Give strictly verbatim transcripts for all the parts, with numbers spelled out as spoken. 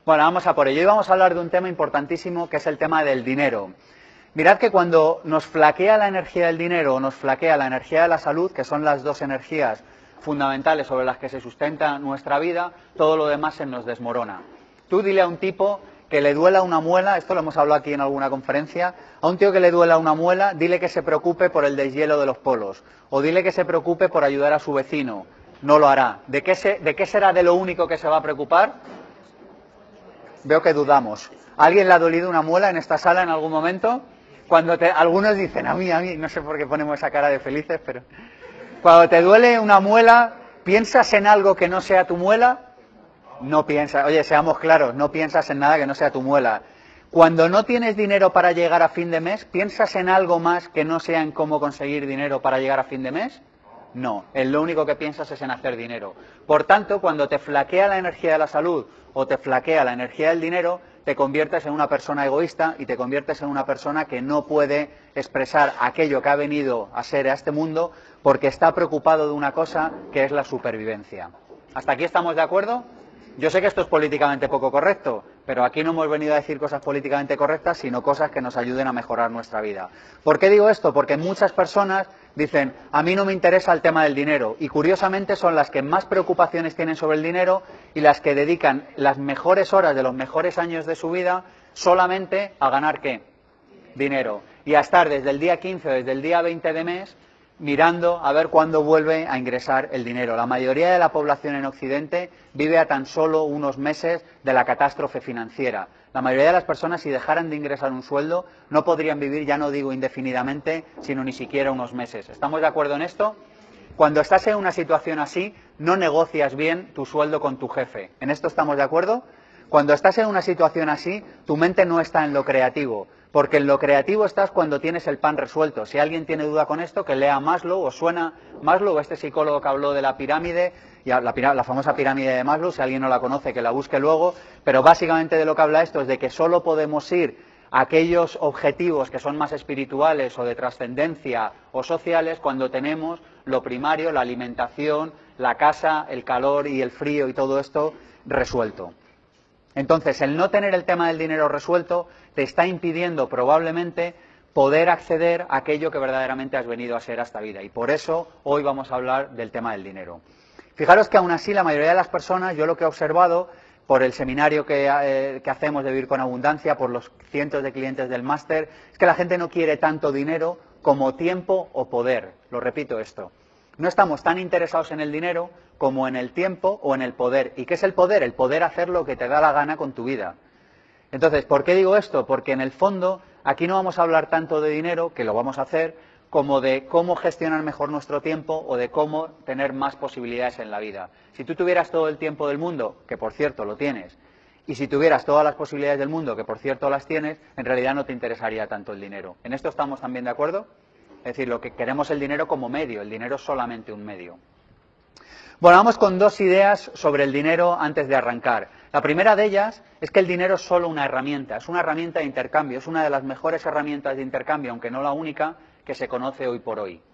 Bueno, vamos a por ello. Hoy vamos a hablar de un tema importantísimo que es el tema del dinero. Mirad que cuando nos flaquea la energía del dinero o nos flaquea la energía de la salud, que son las dos energías fundamentales sobre las que se sustenta nuestra vida, todo lo demás se nos desmorona. Tú dile a un tipo que le duela una muela, esto lo hemos hablado aquí en alguna conferencia, a un tío que le duela una muela, dile que se preocupe por el deshielo de los polos, o dile que se preocupe por ayudar a su vecino, no lo hará. ¿De qué, se, de qué será de lo único que se va a preocupar? Veo que dudamos. ¿A alguien le ha dolido una muela en esta sala en algún momento? Cuando te, algunos dicen, a mí, a mí, no sé por qué ponemos esa cara de felices, pero... Cuando te duele una muela, ¿piensas en algo que no sea tu muela? No piensas, oye, seamos claros, no piensas en nada que no sea tu muela. Cuando no tienes dinero para llegar a fin de mes, ¿piensas en algo más que no sea en cómo conseguir dinero para llegar a fin de mes? No, en lo único que piensas es en hacer dinero. Por tanto, cuando te flaquea la energía de la salud o te flaquea la energía del dinero, te conviertes en una persona egoísta y te conviertes en una persona que no puede expresar aquello que ha venido a ser a este mundo porque está preocupado de una cosa que es la supervivencia. ¿Hasta aquí estamos de acuerdo? Yo sé que esto es políticamente poco correcto, pero aquí no hemos venido a decir cosas políticamente correctas, sino cosas que nos ayuden a mejorar nuestra vida. ¿Por qué digo esto? Porque muchas personas dicen, a mí no me interesa el tema del dinero, y curiosamente son las que más preocupaciones tienen sobre el dinero y las que dedican las mejores horas de los mejores años de su vida solamente a ganar ¿qué? Dinero. Y a estar desde el día quince o desde el día veinte de mes mirando a ver cuándo vuelve a ingresar el dinero. La mayoría de la población en Occidente vive a tan solo unos meses de la catástrofe financiera. La mayoría de las personas, si dejaran de ingresar un sueldo, no podrían vivir, ya no digo indefinidamente, sino ni siquiera unos meses. ¿Estamos de acuerdo en esto? Cuando estás en una situación así, no negocias bien tu sueldo con tu jefe. ¿En esto estamos de acuerdo? Cuando estás en una situación así, tu mente no está en lo creativo. Porque en lo creativo estás cuando tienes el pan resuelto. Si alguien tiene duda con esto, que lea Maslow, o suena Maslow, este psicólogo que habló de la pirámide, la, la famosa pirámide de Maslow, si alguien no la conoce, que la busque luego, pero básicamente de lo que habla esto es de que solo podemos ir a aquellos objetivos que son más espirituales o de trascendencia o sociales cuando tenemos lo primario, la alimentación, la casa, el calor y el frío y todo esto resuelto. Entonces, el no tener el tema del dinero resuelto te está impidiendo probablemente poder acceder a aquello que verdaderamente has venido a ser a esta vida. Y por eso hoy vamos a hablar del tema del dinero. Fijaros que aún así la mayoría de las personas, yo lo que he observado por el seminario que, eh, que hacemos de Vivir con Abundancia, por los cientos de clientes del máster, es que la gente no quiere tanto dinero como tiempo o poder. Lo repito esto. No estamos tan interesados en el dinero como en el tiempo o en el poder. ¿Y qué es el poder? El poder hacer lo que te da la gana con tu vida. Entonces, ¿por qué digo esto? Porque en el fondo aquí no vamos a hablar tanto de dinero, que lo vamos a hacer, como de cómo gestionar mejor nuestro tiempo o de cómo tener más posibilidades en la vida. Si tú tuvieras todo el tiempo del mundo, que por cierto lo tienes, y si tuvieras todas las posibilidades del mundo, que por cierto las tienes, en realidad no te interesaría tanto el dinero. ¿En esto estamos también de acuerdo? Es decir, lo que queremos es el dinero como medio, el dinero es solamente un medio. Bueno, vamos con dos ideas sobre el dinero antes de arrancar. La primera de ellas es que el dinero es solo una herramienta, es una herramienta de intercambio, es una de las mejores herramientas de intercambio, aunque no la única, que se conoce hoy por hoy.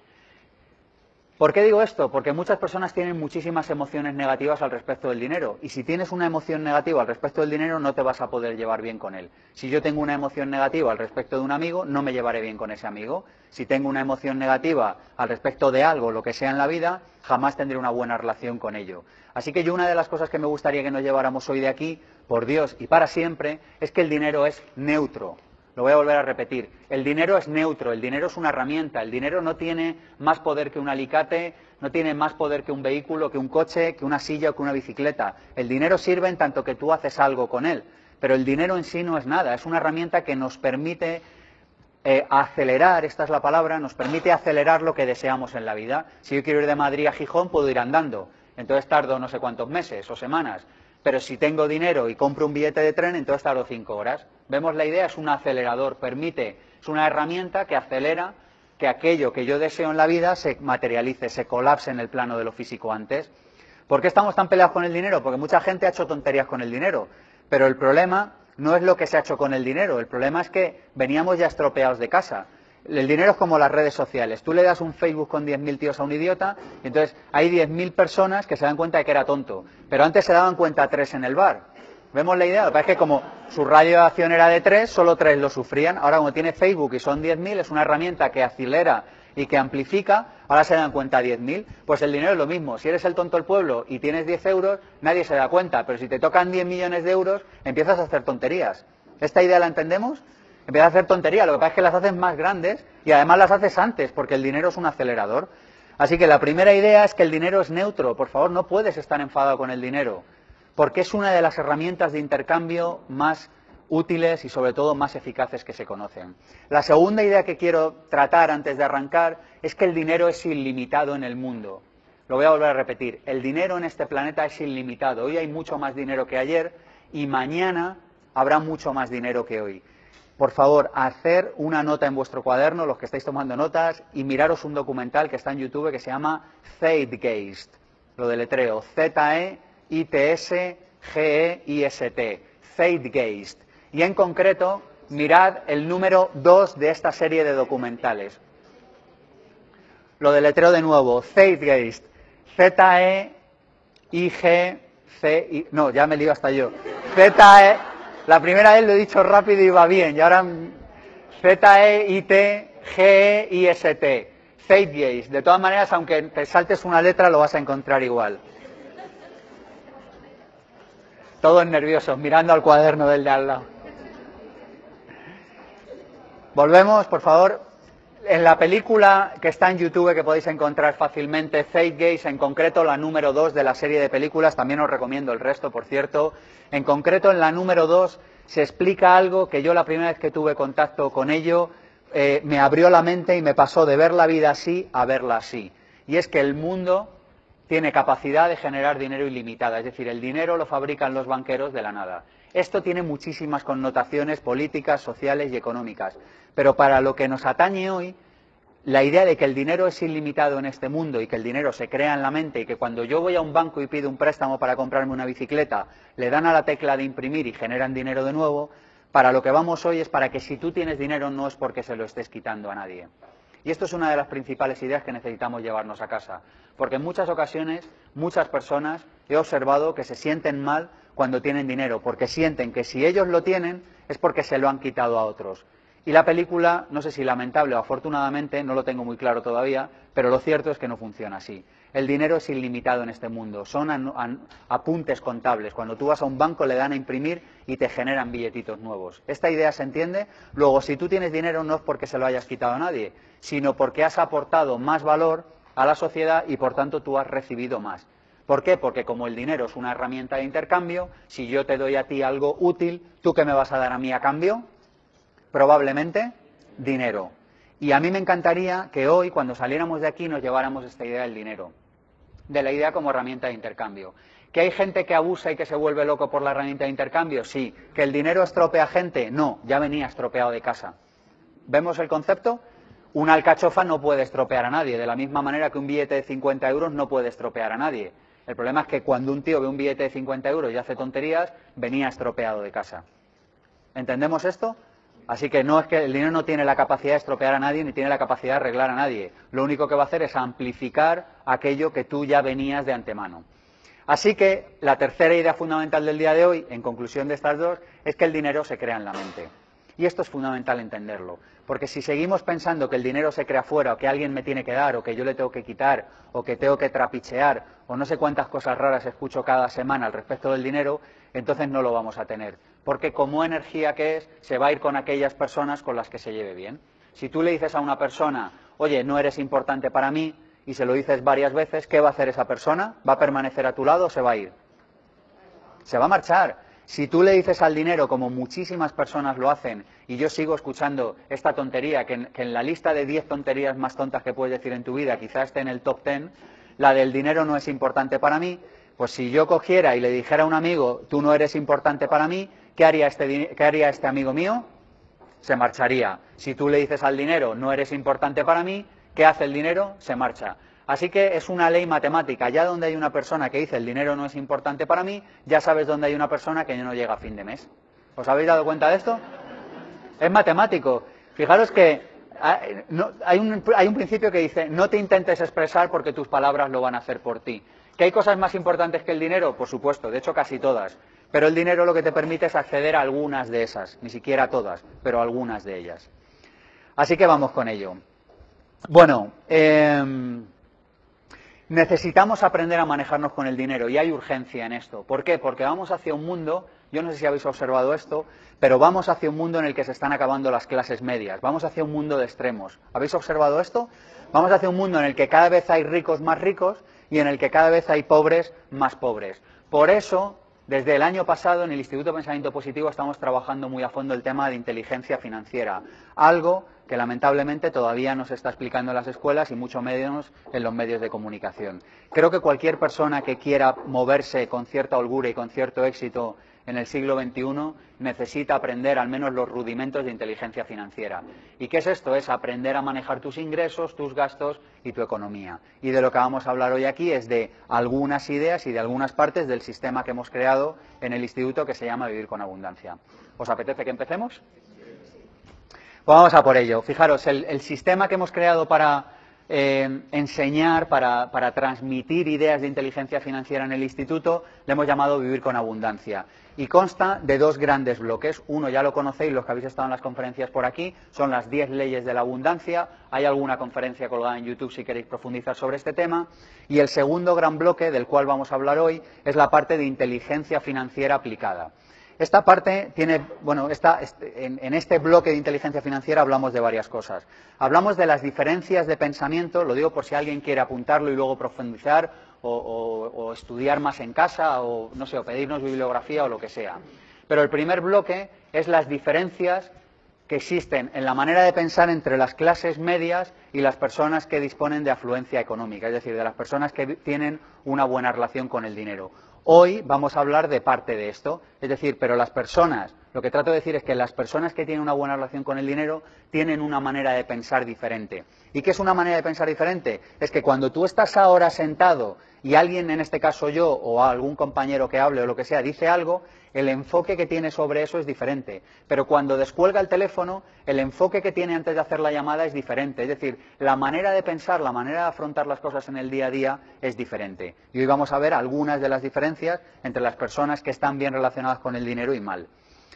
¿Por qué digo esto? Porque muchas personas tienen muchísimas emociones negativas al respecto del dinero, y si tienes una emoción negativa al respecto del dinero no te vas a poder llevar bien con él. Si yo tengo una emoción negativa al respecto de un amigo, no me llevaré bien con ese amigo. Si tengo una emoción negativa al respecto de algo, lo que sea en la vida, jamás tendré una buena relación con ello. Así que yo una de las cosas que me gustaría que nos lleváramos hoy de aquí, por Dios y para siempre, es que el dinero es neutro. Lo voy a volver a repetir. El dinero es neutro, el dinero es una herramienta, el dinero no tiene más poder que un alicate, no tiene más poder que un vehículo, que un coche, que una silla o que una bicicleta. El dinero sirve en tanto que tú haces algo con él, pero el dinero en sí no es nada, es una herramienta que nos permite eh, acelerar, esta es la palabra, nos permite acelerar lo que deseamos en la vida. Si yo quiero ir de Madrid a Gijón, puedo ir andando, entonces tardo no sé cuántos meses o semanas. Pero si tengo dinero y compro un billete de tren, entonces tardo cinco horas. ¿Vemos la idea? Es un acelerador, permite, es una herramienta que acelera que aquello que yo deseo en la vida se materialice, se colapse en el plano de lo físico antes. ¿Por qué estamos tan peleados con el dinero? Porque mucha gente ha hecho tonterías con el dinero, pero el problema no es lo que se ha hecho con el dinero, el problema es que veníamos ya estropeados de casa. El dinero es como las redes sociales. Tú le das un Facebook con diez mil tíos a un idiota, y entonces hay diez mil personas que se dan cuenta de que era tonto. Pero antes se daban cuenta tres en el bar. ¿Vemos la idea? Lo que pasa es que como su radio de acción era de tres, solo tres lo sufrían. Ahora como tiene Facebook y son diez mil, es una herramienta que acelera y que amplifica, ahora se dan cuenta diez mil. Pues el dinero es lo mismo. Si eres el tonto del pueblo y tienes diez euros, nadie se da cuenta. Pero si te tocan diez millones de euros, empiezas a hacer tonterías. ¿Esta idea la entendemos? Empiezas a hacer tonterías. Lo que pasa es que las haces más grandes y además las haces antes, porque el dinero es un acelerador. Así que la primera idea es que el dinero es neutro. Por favor, no puedes estar enfadado con el dinero, porque es una de las herramientas de intercambio más útiles y sobre todo más eficaces que se conocen. La segunda idea que quiero tratar antes de arrancar es que el dinero es ilimitado en el mundo. Lo voy a volver a repetir, el dinero en este planeta es ilimitado. Hoy hay mucho más dinero que ayer y mañana habrá mucho más dinero que hoy. Por favor, hacer una nota en vuestro cuaderno, los que estáis tomando notas, y miraros un documental que está en YouTube que se llama Zeitgeist. Lo deletreo, Z E I T S G E I S T, Zeitgeist. Y en concreto, mirad el número dos de esta serie de documentales. Lo deletreo de nuevo, Zeitgeist, Z E I G C I... No, ya me lío hasta yo. Z E... La primera vez lo he dicho rápido y va bien, y ahora Z E I T G E I S T, Zeitgeist. De todas maneras, aunque te saltes una letra, lo vas a encontrar igual. Todos nerviosos, mirando al cuaderno del de al lado. Volvemos, por favor. En la película que está en YouTube, que podéis encontrar fácilmente, Zeitgeist, en concreto la número dos de la serie de películas, también os recomiendo el resto, por cierto. En concreto, en la número dos se explica algo que yo la primera vez que tuve contacto con ello eh, me abrió la mente y me pasó de ver la vida así a verla así. Y es que el mundo tiene capacidad de generar dinero ilimitada, es decir, el dinero lo fabrican los banqueros de la nada. Esto tiene muchísimas connotaciones políticas, sociales y económicas, pero para lo que nos atañe hoy, la idea de que el dinero es ilimitado en este mundo y que el dinero se crea en la mente y que cuando yo voy a un banco y pido un préstamo para comprarme una bicicleta, le dan a la tecla de imprimir y generan dinero de nuevo, para lo que vamos hoy es para que si tú tienes dinero no es porque se lo estés quitando a nadie. Y esto es una de las principales ideas que necesitamos llevarnos a casa, porque en muchas ocasiones, muchas personas he observado que se sienten mal cuando tienen dinero, porque sienten que si ellos lo tienen es porque se lo han quitado a otros. Y la película, no sé si lamentable o afortunadamente, no lo tengo muy claro todavía, pero lo cierto es que no funciona así. El dinero es ilimitado en este mundo, son an, an, apuntes contables. Cuando tú vas a un banco le dan a imprimir y te generan billetitos nuevos. ¿Esta idea se entiende? Luego, si tú tienes dinero no es porque se lo hayas quitado a nadie, sino porque has aportado más valor a la sociedad y por tanto tú has recibido más. ¿Por qué? Porque como el dinero es una herramienta de intercambio, si yo te doy a ti algo útil, ¿tú qué me vas a dar a mí a cambio? Probablemente dinero. Y a mí me encantaría que hoy, cuando saliéramos de aquí, nos lleváramos esta idea del dinero, de la idea como herramienta de intercambio. ¿Que hay gente que abusa y que se vuelve loco por la herramienta de intercambio? Sí. ¿Que el dinero estropea gente? No, ya venía estropeado de casa. ¿Vemos el concepto? Una alcachofa no puede estropear a nadie, de la misma manera que un billete de cincuenta euros no puede estropear a nadie. El problema es que cuando un tío ve un billete de cincuenta euros y hace tonterías, venía estropeado de casa. ¿Entendemos esto? Así que no es que el dinero no tiene la capacidad de estropear a nadie ni tiene la capacidad de arreglar a nadie. Lo único que va a hacer es amplificar aquello que tú ya venías de antemano. Así que la tercera idea fundamental del día de hoy, en conclusión de estas dos, es que el dinero se crea en la mente. Y esto es fundamental entenderlo, porque si seguimos pensando que el dinero se crea fuera, o que alguien me tiene que dar, o que yo le tengo que quitar, o que tengo que trapichear, o no sé cuántas cosas raras escucho cada semana al respecto del dinero, entonces no lo vamos a tener. Porque como energía que es, se va a ir con aquellas personas con las que se lleve bien. Si tú le dices a una persona, oye, no eres importante para mí, y se lo dices varias veces, ¿qué va a hacer esa persona? ¿Va a permanecer a tu lado o se va a ir? Se va a marchar. Si tú le dices al dinero, como muchísimas personas lo hacen, y yo sigo escuchando esta tontería, que en, que en la lista de diez tonterías más tontas que puedes decir en tu vida, quizás esté en el top ten, la del dinero no es importante para mí, pues si yo cogiera y le dijera a un amigo, tú no eres importante para mí, ¿qué haría este, qué haría este amigo mío? Se marcharía. Si tú le dices al dinero, no eres importante para mí, ¿qué hace el dinero? Se marcha. Así que es una ley matemática. Ya donde hay una persona que dice el dinero no es importante para mí, ya sabes dónde hay una persona que no llega a fin de mes. ¿Os habéis dado cuenta de esto? Es matemático. Fijaros que hay un, hay un principio que dice, no te intentes expresar porque tus palabras lo van a hacer por ti. ¿Que hay cosas más importantes que el dinero? Por supuesto, de hecho casi todas. Pero el dinero lo que te permite es acceder a algunas de esas, ni siquiera a todas, pero a algunas de ellas. Así que vamos con ello. Bueno, eh, necesitamos aprender a manejarnos con el dinero y hay urgencia en esto. ¿Por qué? Porque vamos hacia un mundo, yo no sé si habéis observado esto, pero vamos hacia un mundo en el que se están acabando las clases medias, vamos hacia un mundo de extremos. ¿Habéis observado esto? Vamos hacia un mundo en el que cada vez hay ricos más ricos y en el que cada vez hay pobres más pobres. Por eso, desde el año pasado en el Instituto de Pensamiento Positivo estamos trabajando muy a fondo el tema de inteligencia financiera, algo que lamentablemente todavía no se está explicando en las escuelas y mucho menos en los medios de comunicación. Creo que cualquier persona que quiera moverse con cierta holgura y con cierto éxito en el siglo veintiuno necesita aprender al menos los rudimentos de inteligencia financiera. ¿Y qué es esto? Es aprender a manejar tus ingresos, tus gastos y tu economía. Y de lo que vamos a hablar hoy aquí es de algunas ideas y de algunas partes del sistema que hemos creado en el instituto que se llama Vivir con Abundancia. ¿Os apetece que empecemos? Pues vamos a por ello. Fijaros, el, el sistema que hemos creado para eh, enseñar, para, para transmitir ideas de inteligencia financiera en el instituto, le hemos llamado Vivir con Abundancia. Y consta de dos grandes bloques. Uno ya lo conocéis, los que habéis estado en las conferencias por aquí, son las diez leyes de la abundancia. Hay alguna conferencia colgada en YouTube si queréis profundizar sobre este tema. Y el segundo gran bloque, del cual vamos a hablar hoy, es la parte de inteligencia financiera aplicada. Esta parte tiene, bueno, esta, en, en este bloque de inteligencia financiera hablamos de varias cosas. Hablamos de las diferencias de pensamiento, lo digo por si alguien quiere apuntarlo y luego profundizar o, o, o estudiar más en casa o, no sé, o pedirnos bibliografía o lo que sea. Pero el primer bloque es las diferencias que existen en la manera de pensar entre las clases medias y las personas que disponen de afluencia económica, es decir, de las personas que tienen una buena relación con el dinero. Hoy vamos a hablar de parte de esto, es decir, pero las personas, lo que trato de decir es que las personas que tienen una buena relación con el dinero tienen una manera de pensar diferente. ¿Y qué es una manera de pensar diferente? Es que cuando tú estás ahora sentado y alguien, en este caso yo, o algún compañero que hable o lo que sea, dice algo, el enfoque que tiene sobre eso es diferente. Pero cuando descuelga el teléfono, el enfoque que tiene antes de hacer la llamada es diferente. Es decir, la manera de pensar, la manera de afrontar las cosas en el día a día es diferente. Y hoy vamos a ver algunas de las diferencias entre las personas que están bien relacionadas con el dinero y mal.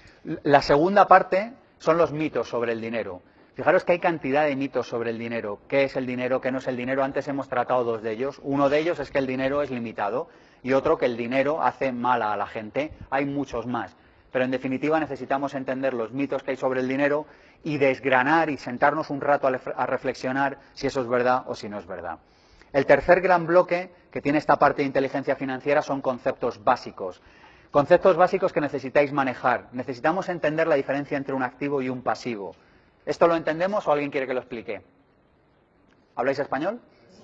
La segunda parte son los mitos sobre el dinero. Fijaros que hay cantidad de mitos sobre el dinero. ¿Qué es el dinero? ¿Qué no es el dinero? Antes hemos tratado dos de ellos. Uno de ellos es que el dinero es limitado y otro que el dinero hace mal a la gente. Hay muchos más. Pero en definitiva necesitamos entender los mitos que hay sobre el dinero y desgranar y sentarnos un rato a reflexionar si eso es verdad o si no es verdad. El tercer gran bloque que tiene esta parte de inteligencia financiera son conceptos básicos. Conceptos básicos que necesitáis manejar. Necesitamos entender la diferencia entre un activo y un pasivo. ¿Esto lo entendemos o alguien quiere que lo explique? ¿Habláis español?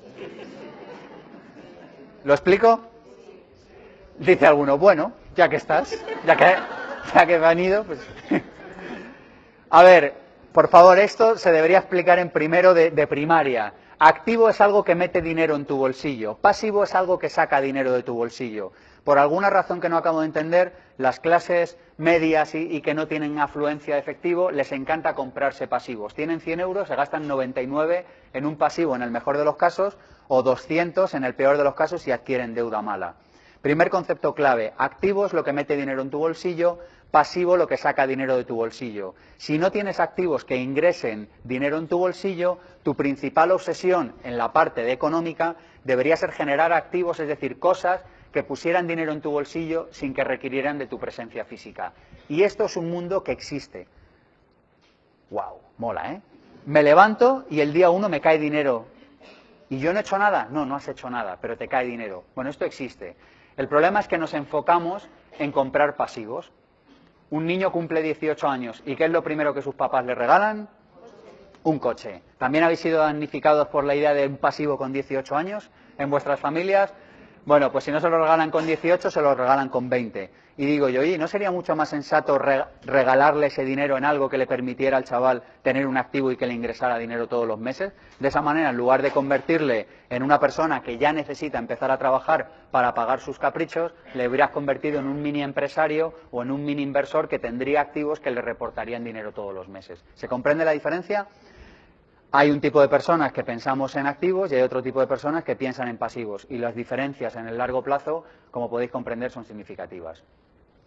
¿Lo explico? Dice alguno, bueno, ya que estás, ya que, ya que me han ido, pues... A ver, por favor, esto se debería explicar en primero de, de primaria. Activo es algo que mete dinero en tu bolsillo. Pasivo es algo que saca dinero de tu bolsillo. Por alguna razón que no acabo de entender, las clases medias y, y que no tienen afluencia de efectivo, les encanta comprarse pasivos. Tienen cien euros, se gastan noventa y nueve en un pasivo en el mejor de los casos o doscientos en el peor de los casos si adquieren deuda mala. Primer concepto clave, activo es lo que mete dinero en tu bolsillo, pasivo lo que saca dinero de tu bolsillo. Si no tienes activos que ingresen dinero en tu bolsillo, tu principal obsesión en la parte de económica debería ser generar activos, es decir, cosas que pusieran dinero en tu bolsillo sin que requirieran de tu presencia física. Y esto es un mundo que existe. ¡Wow! Mola, ¿eh? Me levanto y el día uno me cae dinero. ¿Y yo no he hecho nada? No, no has hecho nada, pero te cae dinero. Bueno, esto existe. El problema es que nos enfocamos en comprar pasivos. Un niño cumple dieciocho años y ¿qué es lo primero que sus papás le regalan? Un coche. ¿También habéis sido damnificados por la idea de un pasivo con dieciocho años en vuestras familias? Bueno, pues si no se lo regalan con dieciocho, se lo regalan con veinte. Y digo yo, oye, ¿no sería mucho más sensato re regalarle ese dinero en algo que le permitiera al chaval tener un activo y que le ingresara dinero todos los meses? De esa manera, en lugar de convertirle en una persona que ya necesita empezar a trabajar para pagar sus caprichos, le hubieras convertido en un mini empresario o en un mini inversor que tendría activos que le reportarían dinero todos los meses. ¿Se comprende la diferencia? Hay un tipo de personas que pensamos en activos y hay otro tipo de personas que piensan en pasivos. Y las diferencias en el largo plazo, como podéis comprender, son significativas.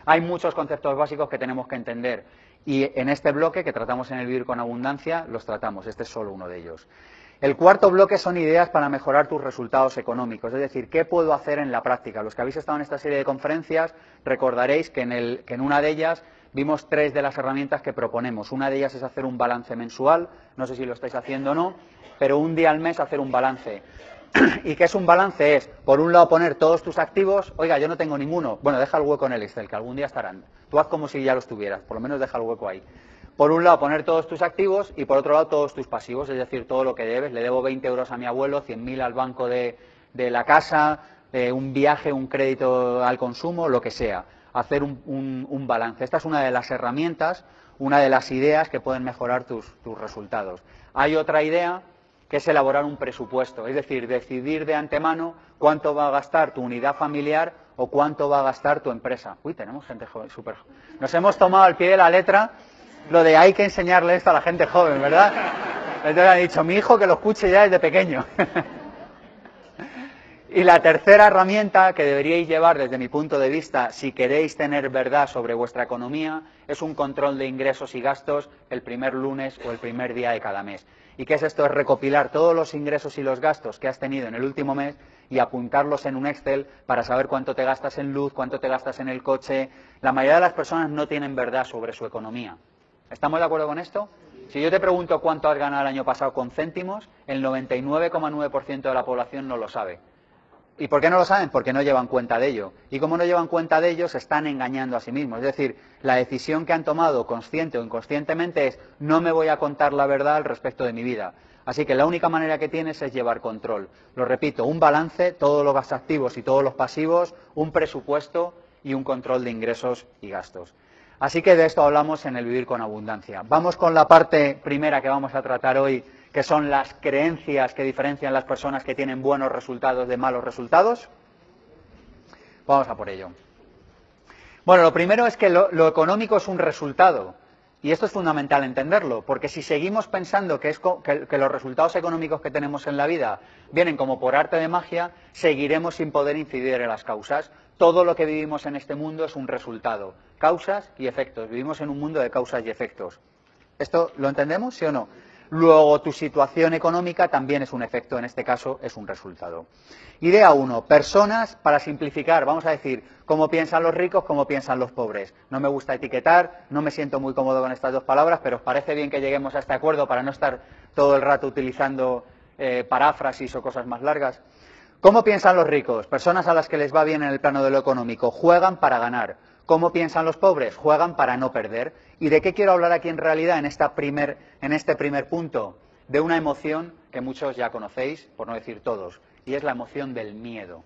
Hay muchos conceptos básicos que tenemos que entender y en este bloque que tratamos en el Vivir con Abundancia los tratamos, este es solo uno de ellos. El cuarto bloque son ideas para mejorar tus resultados económicos, es decir, ¿qué puedo hacer en la práctica? Los que habéis estado en esta serie de conferencias recordaréis que en, el, que en una de ellas vimos tres de las herramientas que proponemos. Una de ellas es hacer un balance mensual, no sé si lo estáis haciendo o no, pero un día al mes hacer un balance. ¿Y qué es un balance? Es, por un lado, poner todos tus activos. Oiga, yo no tengo ninguno. Bueno, deja el hueco en el Excel, que algún día estarán. Tú haz como si ya los tuvieras, por lo menos deja el hueco ahí. Por un lado, poner todos tus activos y por otro lado, todos tus pasivos, es decir, todo lo que debes. Le debo veinte euros a mi abuelo, cien mil al banco de, de la casa, eh, un viaje, un crédito al consumo, lo que sea. Hacer un, un, un balance. Esta es una de las herramientas, una de las ideas que pueden mejorar tus, tus resultados. Hay otra idea que es elaborar un presupuesto, es decir, decidir de antemano cuánto va a gastar tu unidad familiar o cuánto va a gastar tu empresa. Uy, tenemos gente joven, súper joven. Nos hemos tomado al pie de la letra lo de hay que enseñarle esto a la gente joven, ¿verdad? Entonces han dicho, mi hijo que lo escuche ya desde pequeño. Y la tercera herramienta que deberíais llevar desde mi punto de vista, si queréis tener verdad sobre vuestra economía, es un control de ingresos y gastos el primer lunes o el primer día de cada mes. ¿Y qué es esto? Es recopilar todos los ingresos y los gastos que has tenido en el último mes y apuntarlos en un Excel para saber cuánto te gastas en luz, cuánto te gastas en el coche. La mayoría de las personas no tienen verdad sobre su economía. ¿Estamos de acuerdo con esto? Si yo te pregunto cuánto has ganado el año pasado con céntimos, el noventa y nueve coma nueve por ciento de la población no lo sabe. ¿Y por qué no lo saben? Porque no llevan cuenta de ello. Y como no llevan cuenta de ello, se están engañando a sí mismos. Es decir, la decisión que han tomado, consciente o inconscientemente, es no me voy a contar la verdad al respecto de mi vida. Así que la única manera que tienes es llevar control. Lo repito, un balance, todos los activos y todos los pasivos, un presupuesto y un control de ingresos y gastos. Así que de esto hablamos en el Vivir con Abundancia. Vamos con la parte primera que vamos a tratar hoy, que son las creencias que diferencian las personas que tienen buenos resultados de malos resultados. Vamos a por ello. Bueno, lo primero es que lo, lo económico es un resultado. Y esto es fundamental entenderlo, porque si seguimos pensando que, es co que, que los resultados económicos que tenemos en la vida vienen como por arte de magia, seguiremos sin poder incidir en las causas. Todo lo que vivimos en este mundo es un resultado. Causas y efectos. Vivimos en un mundo de causas y efectos. ¿Esto lo entendemos, sí o no? Luego, tu situación económica también es un efecto, en este caso es un resultado. Idea uno, personas, para simplificar, vamos a decir, cómo piensan los ricos, cómo piensan los pobres. No me gusta etiquetar, no me siento muy cómodo con estas dos palabras, pero ¿os parece bien que lleguemos a este acuerdo para no estar todo el rato utilizando eh, paráfrasis o cosas más largas? ¿Cómo piensan los ricos? Personas a las que les va bien en el plano de lo económico, juegan para ganar. ¿Cómo piensan los pobres? Juegan para no perder. ¿Y de qué quiero hablar aquí en realidad en, esta primer, en este primer punto? De una emoción que muchos ya conocéis, por no decir todos, y es la emoción del miedo.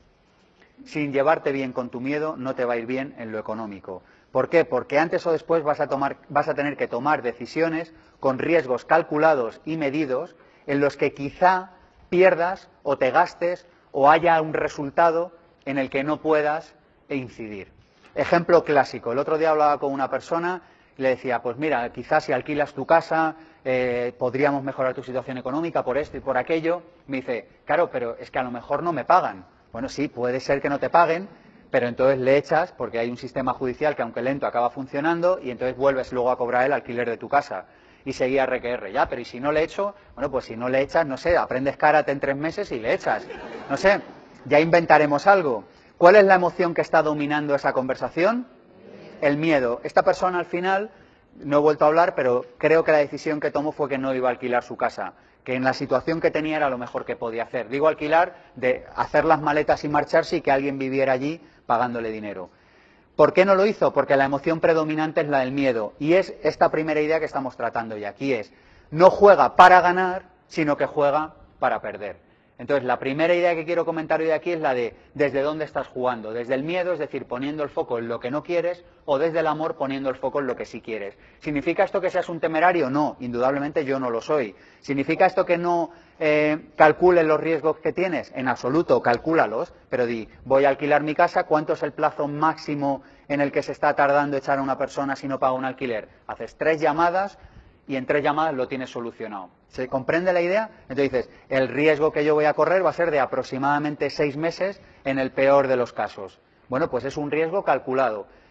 Sin llevarte bien con tu miedo no te va a ir bien en lo económico. ¿Por qué? Porque antes o después vas a, tomar, vas a tener que tomar decisiones con riesgos calculados y medidos en los que quizá pierdas o te gastes o haya un resultado en el que no puedas incidir. Ejemplo clásico, el otro día hablaba con una persona y le decía, pues mira, quizás si alquilas tu casa eh, podríamos mejorar tu situación económica por esto y por aquello. Me dice, claro, pero es que a lo mejor no me pagan. Bueno, sí, puede ser que no te paguen, pero entonces le echas porque hay un sistema judicial que aunque lento acaba funcionando y entonces vuelves luego a cobrar el alquiler de tu casa. Y seguía R que R, ya, pero ¿y si no le echo? Bueno, pues si no le echas, no sé, aprendes karate en tres meses y le echas. No sé, ya inventaremos algo. ¿Cuál es la emoción que está dominando esa conversación? El miedo. Esta persona al final, no he vuelto a hablar, pero creo que la decisión que tomó fue que no iba a alquilar su casa, que en la situación que tenía era lo mejor que podía hacer. Digo alquilar, de hacer las maletas y marcharse y que alguien viviera allí pagándole dinero. ¿Por qué no lo hizo? Porque la emoción predominante es la del miedo. Y es esta primera idea que estamos tratando y aquí es, no juega para ganar, sino que juega para perder. Entonces, la primera idea que quiero comentar hoy aquí es la de desde dónde estás jugando. Desde el miedo, es decir, poniendo el foco en lo que no quieres, o desde el amor poniendo el foco en lo que sí quieres. ¿Significa esto que seas un temerario? No, indudablemente yo no lo soy. ¿Significa esto que no eh, calcules los riesgos que tienes? En absoluto, calcúlalos, pero di, voy a alquilar mi casa, ¿cuánto es el plazo máximo en el que se está tardando echar a una persona si no paga un alquiler? Haces tres llamadas y en tres llamadas lo tienes solucionado. ¿Se comprende la idea? Entonces dices, el riesgo que yo voy a correr va a ser de aproximadamente seis meses en el peor de los casos. Bueno, pues es un riesgo calculado.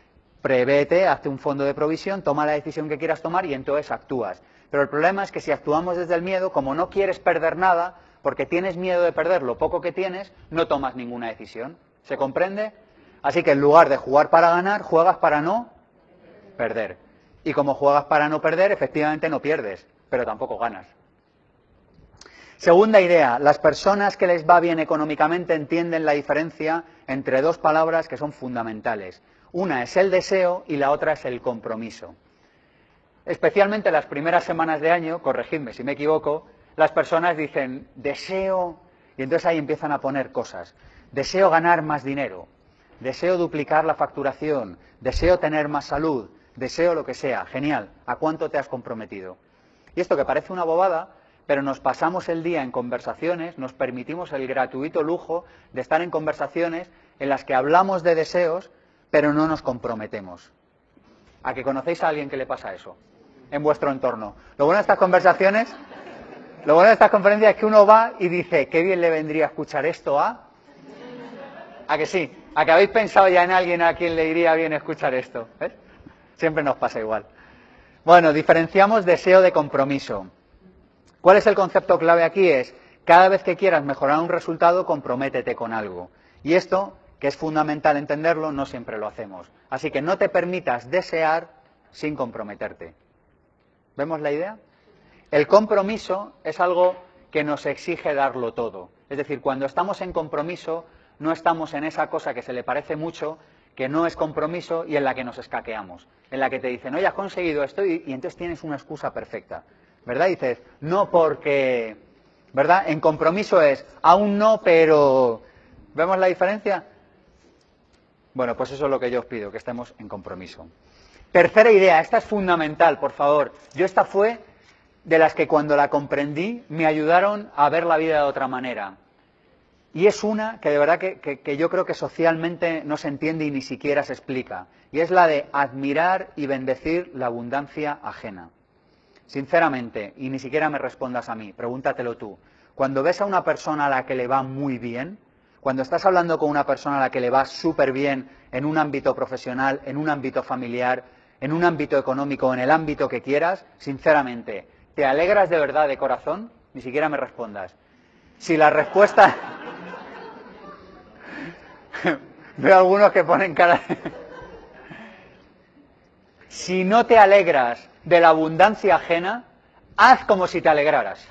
Prevéte, hazte un fondo de provisión, toma la decisión que quieras tomar y entonces actúas. Pero el problema es que si actuamos desde el miedo, como no quieres perder nada, porque tienes miedo de perder lo poco que tienes, no tomas ninguna decisión. ¿Se comprende? Así que en lugar de jugar para ganar, juegas para no perder. Y como juegas para no perder, efectivamente no pierdes, pero tampoco ganas. Segunda idea, las personas que les va bien económicamente entienden la diferencia entre dos palabras que son fundamentales. Una es el deseo y la otra es el compromiso. Especialmente las primeras semanas de año, corregidme si me equivoco, las personas dicen deseo, y entonces ahí empiezan a poner cosas. Deseo ganar más dinero, deseo duplicar la facturación, deseo tener más salud, deseo lo que sea. Genial, ¿a cuánto te has comprometido? Y esto que parece una bobada, pero nos pasamos el día en conversaciones, nos permitimos el gratuito lujo de estar en conversaciones en las que hablamos de deseos, pero no nos comprometemos. ¿A que conocéis a alguien que le pasa eso en vuestro entorno? Lo bueno de estas conversaciones, lo bueno de estas conferencias es que uno va y dice, qué bien le vendría escuchar esto a... ¿A que sí? ¿A que habéis pensado ya en alguien a quien le iría bien escuchar esto? ¿Ves? Siempre nos pasa igual. Bueno, diferenciamos deseo de compromiso. ¿Cuál es el concepto clave aquí? Es, cada vez que quieras mejorar un resultado, comprométete con algo. Y esto, que es fundamental entenderlo, no siempre lo hacemos. Así que no te permitas desear sin comprometerte. ¿Vemos la idea? El compromiso es algo que nos exige darlo todo. Es decir, cuando estamos en compromiso, no estamos en esa cosa que se le parece mucho, que no es compromiso y en la que nos escaqueamos. En la que te dicen, oye, has conseguido esto, y, y entonces tienes una excusa perfecta. ¿Verdad? Y dices, no porque... ¿Verdad? En compromiso es, aún no, pero... ¿Vemos la diferencia? Bueno, pues eso es lo que yo os pido, que estemos en compromiso. Tercera idea, esta es fundamental, por favor. Yo esta fue de las que cuando la comprendí me ayudaron a ver la vida de otra manera. Y es una que de verdad que, que, que yo creo que socialmente no se entiende y ni siquiera se explica. Y es la de admirar y bendecir la abundancia ajena. Sinceramente, y ni siquiera me respondas a mí, pregúntatelo tú. Cuando ves a una persona a la que le va muy bien, cuando estás hablando con una persona a la que le va súper bien en un ámbito profesional, en un ámbito familiar, en un ámbito económico, en el ámbito que quieras, sinceramente, ¿te alegras de verdad de corazón? Ni siquiera me respondas. Si la respuesta... Veo algunos que ponen cara... Si no te alegras de la abundancia ajena, haz como si te alegraras.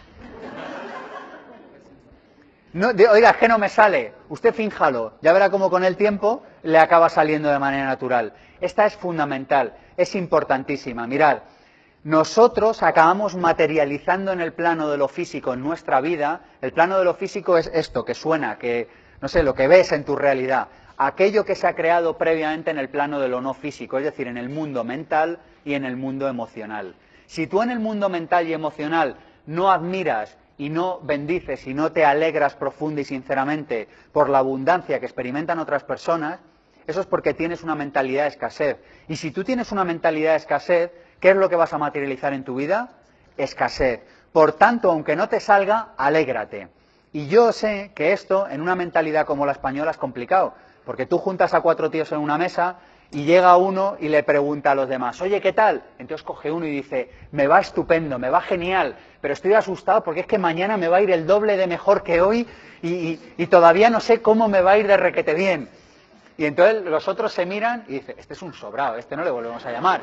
No, de, oiga, es que no me sale. Usted fínjalo. Ya verá cómo con el tiempo le acaba saliendo de manera natural. Esta es fundamental, es importantísima. Mirad, nosotros acabamos materializando en el plano de lo físico en nuestra vida. El plano de lo físico es esto, que suena, que, no sé, lo que ves en tu realidad. Aquello que se ha creado previamente en el plano de lo no físico, es decir, en el mundo mental y en el mundo emocional. Si tú en el mundo mental y emocional no admiras y no bendices y no te alegras profunda y sinceramente por la abundancia que experimentan otras personas, eso es porque tienes una mentalidad de escasez. Y si tú tienes una mentalidad de escasez, ¿qué es lo que vas a materializar en tu vida? Escasez. Por tanto, aunque no te salga, alégrate. Y yo sé que esto, en una mentalidad como la española, es complicado. Porque tú juntas a cuatro tíos en una mesa y llega uno y le pregunta a los demás, oye, ¿qué tal? Entonces coge uno y dice, me va estupendo, me va genial, pero estoy asustado porque es que mañana me va a ir el doble de mejor que hoy y, y, y todavía no sé cómo me va a ir de requete bien. Y entonces los otros se miran y dicen, este es un sobrado, este no le volvemos a llamar.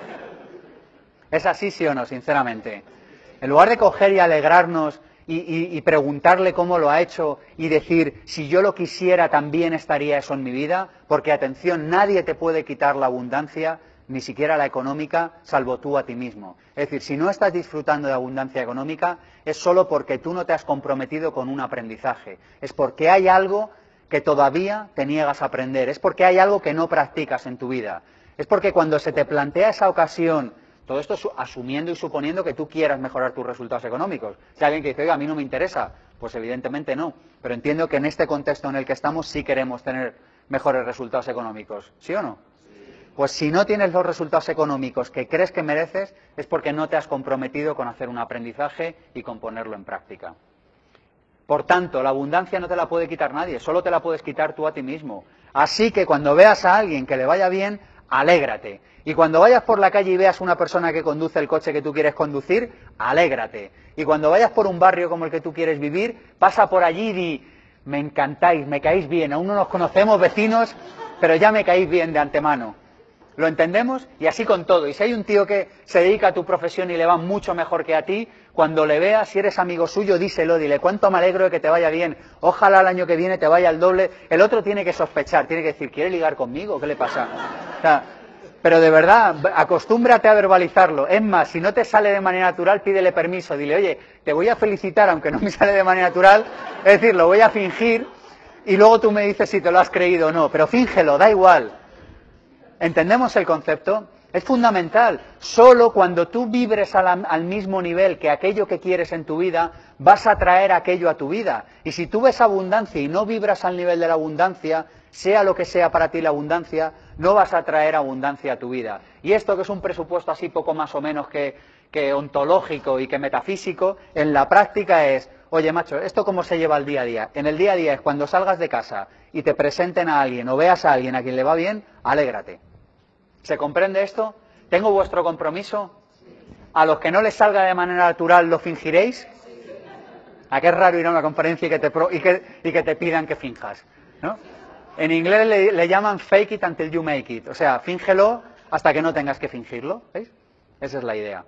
¿Es así, sí o no, sinceramente? En lugar de coger y alegrarnos y, y, y preguntarle cómo lo ha hecho y decir, si yo lo quisiera también estaría eso en mi vida, porque atención, nadie te puede quitar la abundancia, ni siquiera la económica, salvo tú a ti mismo. Es decir, si no estás disfrutando de abundancia económica, es solo porque tú no te has comprometido con un aprendizaje. Es porque hay algo que todavía te niegas a aprender. Es porque hay algo que no practicas en tu vida. Es porque cuando se te plantea esa ocasión, todo esto asumiendo y suponiendo que tú quieras mejorar tus resultados económicos. Si alguien que dice, oiga, a mí no me interesa, pues evidentemente no. Pero entiendo que en este contexto en el que estamos sí queremos tener mejores resultados económicos. ¿Sí o no? Pues si no tienes los resultados económicos que crees que mereces, es porque no te has comprometido con hacer un aprendizaje y con ponerlo en práctica. Por tanto, la abundancia no te la puede quitar nadie, solo te la puedes quitar tú a ti mismo. Así que cuando veas a alguien que le vaya bien, alégrate. Y cuando vayas por la calle y veas una persona que conduce el coche que tú quieres conducir, alégrate. Y cuando vayas por un barrio como el que tú quieres vivir, pasa por allí y di, me encantáis, me caéis bien, aún no nos conocemos vecinos, pero ya me caéis bien de antemano. ¿Lo entendemos? Y así con todo. Y si hay un tío que se dedica a tu profesión y le va mucho mejor que a ti, cuando le veas, si eres amigo suyo, díselo, dile, cuánto me alegro de que te vaya bien, ojalá el año que viene te vaya el doble. El otro tiene que sospechar, tiene que decir, ¿quiere ligar conmigo? ¿Qué le pasa? O sea, pero de verdad, acostúmbrate a verbalizarlo. Es más, si no te sale de manera natural, pídele permiso, dile, oye, te voy a felicitar aunque no me sale de manera natural, es decir, lo voy a fingir y luego tú me dices si te lo has creído o no, pero fíngelo, da igual. ¿Entendemos el concepto? Es fundamental. Solo cuando tú vibres al, al mismo nivel que aquello que quieres en tu vida, vas a traer aquello a tu vida. Y si tú ves abundancia y no vibras al nivel de la abundancia, sea lo que sea para ti la abundancia, no vas a traer abundancia a tu vida. Y esto, que es un presupuesto así poco más o menos que, que ontológico y que metafísico, en la práctica es, oye macho, ¿esto cómo se lleva el día a día? En el día a día es cuando salgas de casa y te presenten a alguien o veas a alguien a quien le va bien, alégrate. ¿Se comprende esto? ¿Tengo vuestro compromiso? ¿A los que no les salga de manera natural lo fingiréis? ¿A qué es raro ir a una conferencia y que te, pro, y que, y que te pidan que finjas? ¿No? En inglés le, le llaman fake it until you make it. O sea, fíngelo hasta que no tengas que fingirlo. ¿Veis? Esa es la idea.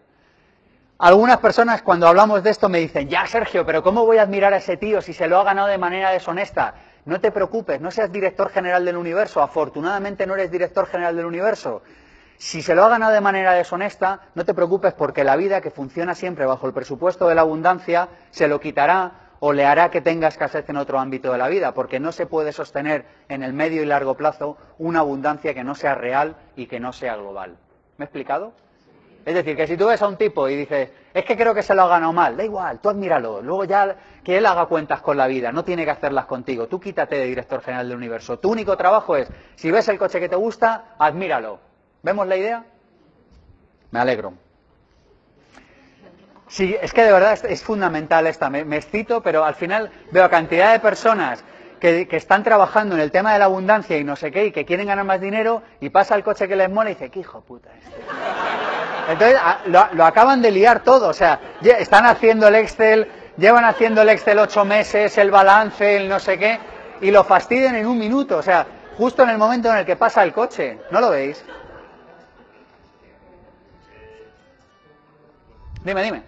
Algunas personas cuando hablamos de esto me dicen, ya Sergio, pero ¿cómo voy a admirar a ese tío si se lo ha ganado de manera deshonesta? No te preocupes, no seas director general del universo, afortunadamente no eres director general del universo. Si se lo ha ganado de manera deshonesta, no te preocupes porque la vida, que funciona siempre bajo el presupuesto de la abundancia, se lo quitará o le hará que tenga escasez en otro ámbito de la vida, porque no se puede sostener en el medio y largo plazo una abundancia que no sea real y que no sea global. ¿Me he explicado? Es decir, que si tú ves a un tipo y dices, es que creo que se lo ha ganado mal, da igual, tú admíralo, luego ya que él haga cuentas con la vida, no tiene que hacerlas contigo, tú quítate de director general del universo. Tu único trabajo es, si ves el coche que te gusta, admíralo. ¿Vemos la idea? Me alegro. Sí, es que de verdad es, es fundamental esta, me, me excito, pero al final veo cantidad de personas que, que están trabajando en el tema de la abundancia y no sé qué, y que quieren ganar más dinero, y pasa el coche que les mola y dice, qué hijo puta este. Entonces lo, lo acaban de liar todo, o sea, están haciendo el Excel, llevan haciendo el Excel ocho meses, el balance, el no sé qué, y lo fastidian en un minuto, o sea, justo en el momento en el que pasa el coche, ¿no lo veis? Dime, dime.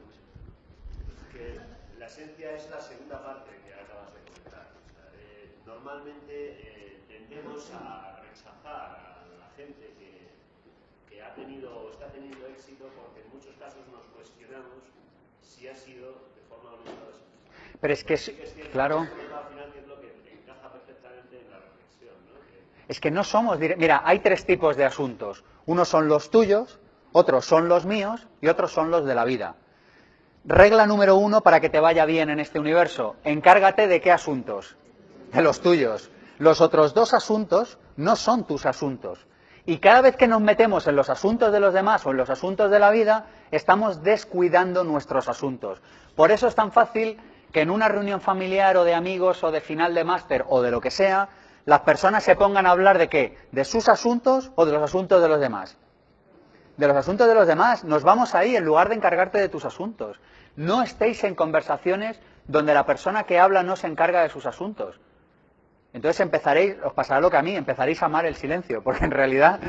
Que la esencia es la segunda parte que acabas de comentar. O sea, eh, normalmente eh, tendemos a rechazar a la gente que, que ha tenido o está teniendo éxito porque en muchos casos nos cuestionamos si ha sido de forma honesta. Pero es que, es, es que claro, al final que es lo que encaja perfectamente en la reflexión, ¿no? Que... es que no somos... Mira, hay tres tipos de asuntos. Unos son los tuyos, otros son los míos y otros son los de la vida. Regla número uno para que te vaya bien en este universo. Encárgate de qué asuntos. De los tuyos. Los otros dos asuntos no son tus asuntos. Y cada vez que nos metemos en los asuntos de los demás o en los asuntos de la vida, estamos descuidando nuestros asuntos. Por eso es tan fácil que en una reunión familiar o de amigos o de final de máster o de lo que sea, las personas se pongan a hablar de qué, de sus asuntos o de los asuntos de los demás. De los asuntos de los demás, nos vamos ahí en lugar de encargarte de tus asuntos. No estéis en conversaciones donde la persona que habla no se encarga de sus asuntos. Entonces empezaréis, os pasará lo que a mí, empezaréis a amar el silencio, porque en realidad...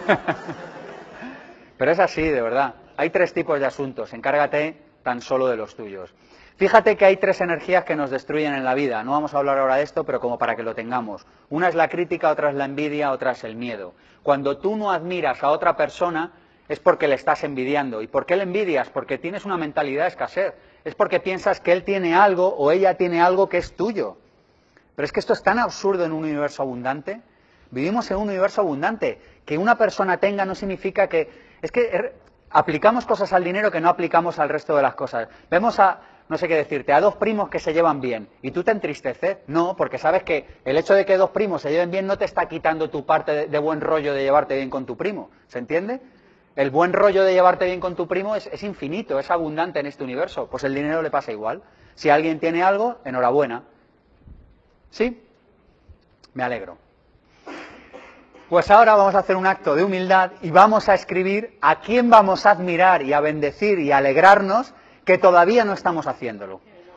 Pero es así, de verdad. Hay tres tipos de asuntos, encárgate tan solo de los tuyos. Fíjate que hay tres energías que nos destruyen en la vida. No vamos a hablar ahora de esto, pero como para que lo tengamos. Una es la crítica, otra es la envidia, otra es el miedo. Cuando tú no admiras a otra persona, es porque le estás envidiando. ¿Y por qué le envidias? Porque tienes una mentalidad de escasez. Es porque piensas que él tiene algo o ella tiene algo que es tuyo. Pero es que esto es tan absurdo en un universo abundante. Vivimos en un universo abundante. Que una persona tenga no significa que... Es que aplicamos cosas al dinero que no aplicamos al resto de las cosas. Vemos a, no sé qué decirte, a dos primos que se llevan bien. ¿Y tú te entristeces? No, porque sabes que el hecho de que dos primos se lleven bien no te está quitando tu parte de, de buen rollo de llevarte bien con tu primo. ¿Se entiende? El buen rollo de llevarte bien con tu primo es, es infinito, es abundante en este universo. Pues el dinero le pasa igual. Si alguien tiene algo, enhorabuena. ¿Sí? Me alegro. Pues ahora vamos a hacer un acto de humildad y vamos a escribir a quién vamos a admirar y a bendecir y a alegrarnos que todavía no estamos haciéndolo.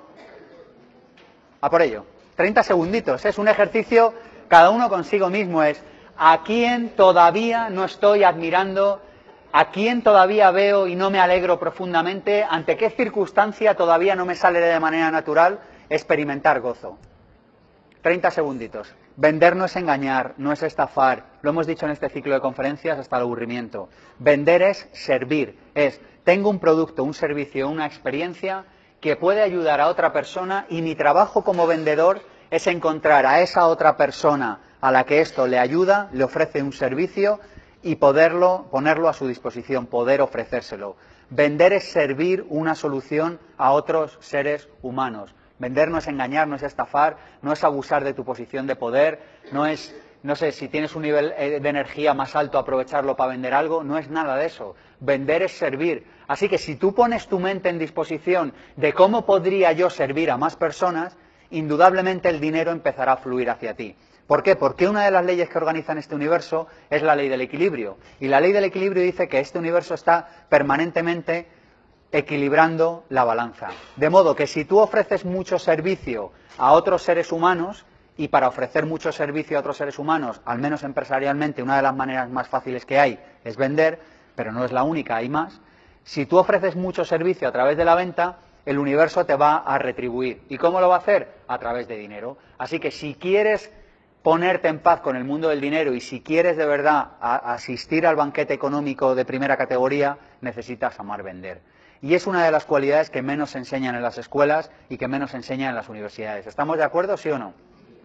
A por ello. treinta segunditos. Es un ejercicio, cada uno consigo mismo, es a quién todavía no estoy admirando, a quién todavía veo y no me alegro profundamente, ante qué circunstancia todavía no me sale de manera natural experimentar gozo. treinta segunditos. Vender no es engañar, no es estafar. Lo hemos dicho en este ciclo de conferencias hasta el aburrimiento. Vender es servir. Es, tengo un producto, un servicio, una experiencia que puede ayudar a otra persona y mi trabajo como vendedor es encontrar a esa otra persona a la que esto le ayuda, le ofrece un servicio y poderlo, ponerlo a su disposición, poder ofrecérselo. Vender es servir una solución a otros seres humanos. Vender no es engañar, no es estafar, no es abusar de tu posición de poder, no es, no sé, si tienes un nivel de energía más alto, aprovecharlo para vender algo, no es nada de eso. Vender es servir. Así que si tú pones tu mente en disposición de cómo podría yo servir a más personas, indudablemente el dinero empezará a fluir hacia ti. ¿Por qué? Porque una de las leyes que organizan este universo es la ley del equilibrio. Y la ley del equilibrio dice que este universo está permanentemente equilibrando la balanza. De modo que si tú ofreces mucho servicio a otros seres humanos, y para ofrecer mucho servicio a otros seres humanos, al menos empresarialmente, una de las maneras más fáciles que hay es vender, pero no es la única, hay más. Si tú ofreces mucho servicio a través de la venta, el universo te va a retribuir. ¿Y cómo lo va a hacer? A través de dinero. Así que si quieres ponerte en paz con el mundo del dinero y si quieres de verdad a asistir al banquete económico de primera categoría, necesitas amar vender. Y es una de las cualidades que menos se enseñan en las escuelas y que menos se enseñan en las universidades. ¿Estamos de acuerdo, sí o no?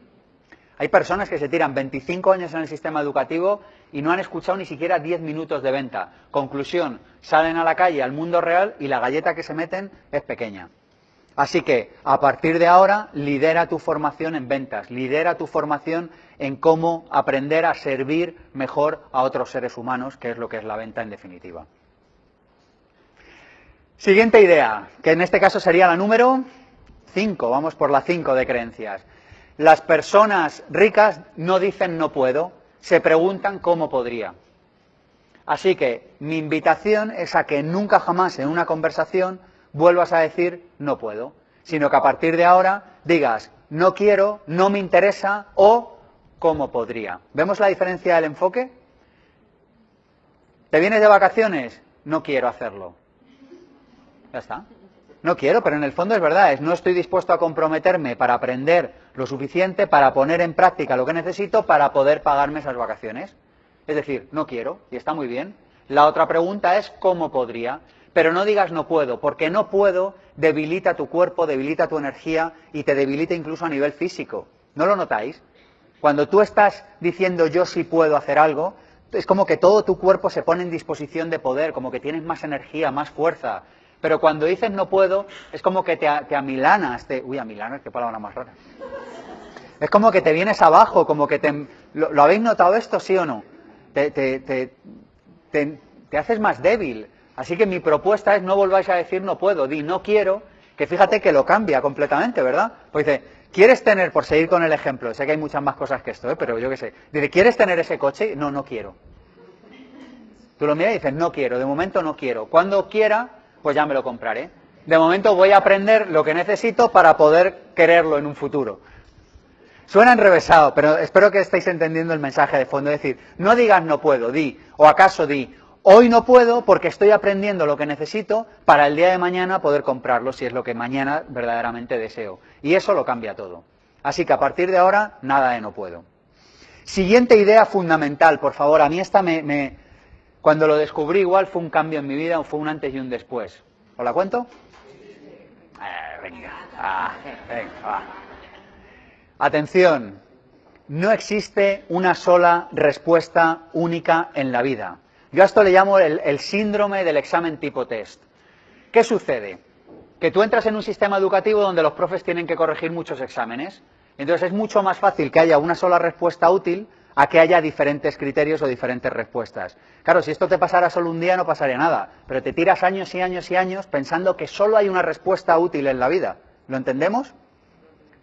Hay personas que se tiran veinticinco años en el sistema educativo y no han escuchado ni siquiera diez minutos de venta. Conclusión, salen a la calle, al mundo real, y la galleta que se meten es pequeña. Así que, a partir de ahora, lidera tu formación en ventas, lidera tu formación en cómo aprender a servir mejor a otros seres humanos, que es lo que es la venta en definitiva. Siguiente idea, que en este caso sería la número cinco, vamos por la cinco de creencias. Las personas ricas no dicen no puedo, se preguntan cómo podría. Así que mi invitación es a que nunca jamás en una conversación vuelvas a decir no puedo, sino que a partir de ahora digas no quiero, no me interesa o cómo podría. ¿Vemos la diferencia del enfoque? ¿Te vienes de vacaciones? No quiero hacerlo. Ya está. No quiero, pero en el fondo es verdad, es no estoy dispuesto a comprometerme para aprender lo suficiente para poner en práctica lo que necesito para poder pagarme esas vacaciones. Es decir, no quiero, y está muy bien. La otra pregunta es ¿cómo podría? Pero no digas no puedo, porque no puedo debilita tu cuerpo, debilita tu energía y te debilita incluso a nivel físico. ¿No lo notáis? Cuando tú estás diciendo yo sí puedo hacer algo, es como que todo tu cuerpo se pone en disposición de poder, como que tienes más energía, más fuerza. Pero cuando dices no puedo, es como que te, te amilanas, te, uy, amilanas, qué palabra más rara. Es como que te vienes abajo, como que te... ¿Lo, lo habéis notado esto, sí o no? Te, te, te, te, te haces más débil. Así que mi propuesta es no volváis a decir no puedo, di no quiero, que fíjate que lo cambia completamente, ¿verdad? Pues dice, ¿quieres tener, por seguir con el ejemplo, sé que hay muchas más cosas que esto, ¿eh? Pero yo qué sé, dice, ¿quieres tener ese coche? No, no quiero. Tú lo miras y dices, no quiero, de momento no quiero. Cuando quiera, pues ya me lo compraré. De momento voy a aprender lo que necesito para poder quererlo en un futuro. Suena enrevesado, pero espero que estéis entendiendo el mensaje de fondo. Es decir, no digas no puedo, di, o acaso di, hoy no puedo porque estoy aprendiendo lo que necesito para el día de mañana poder comprarlo, si es lo que mañana verdaderamente deseo. Y eso lo cambia todo. Así que a partir de ahora, nada de no puedo. Siguiente idea fundamental, por favor. A mí esta me... me Cuando lo descubrí igual fue un cambio en mi vida, fue un antes y un después. ¿Os la cuento? Eh, venga, ah, venga, va. Atención, no existe una sola respuesta única en la vida. Yo a esto le llamo el, el síndrome del examen tipo test. ¿Qué sucede? Que tú entras en un sistema educativo donde los profes tienen que corregir muchos exámenes. Entonces es mucho más fácil que haya una sola respuesta útil a que haya diferentes criterios o diferentes respuestas. Claro, si esto te pasara solo un día no pasaría nada, pero te tiras años y años y años pensando que solo hay una respuesta útil en la vida. ¿Lo entendemos?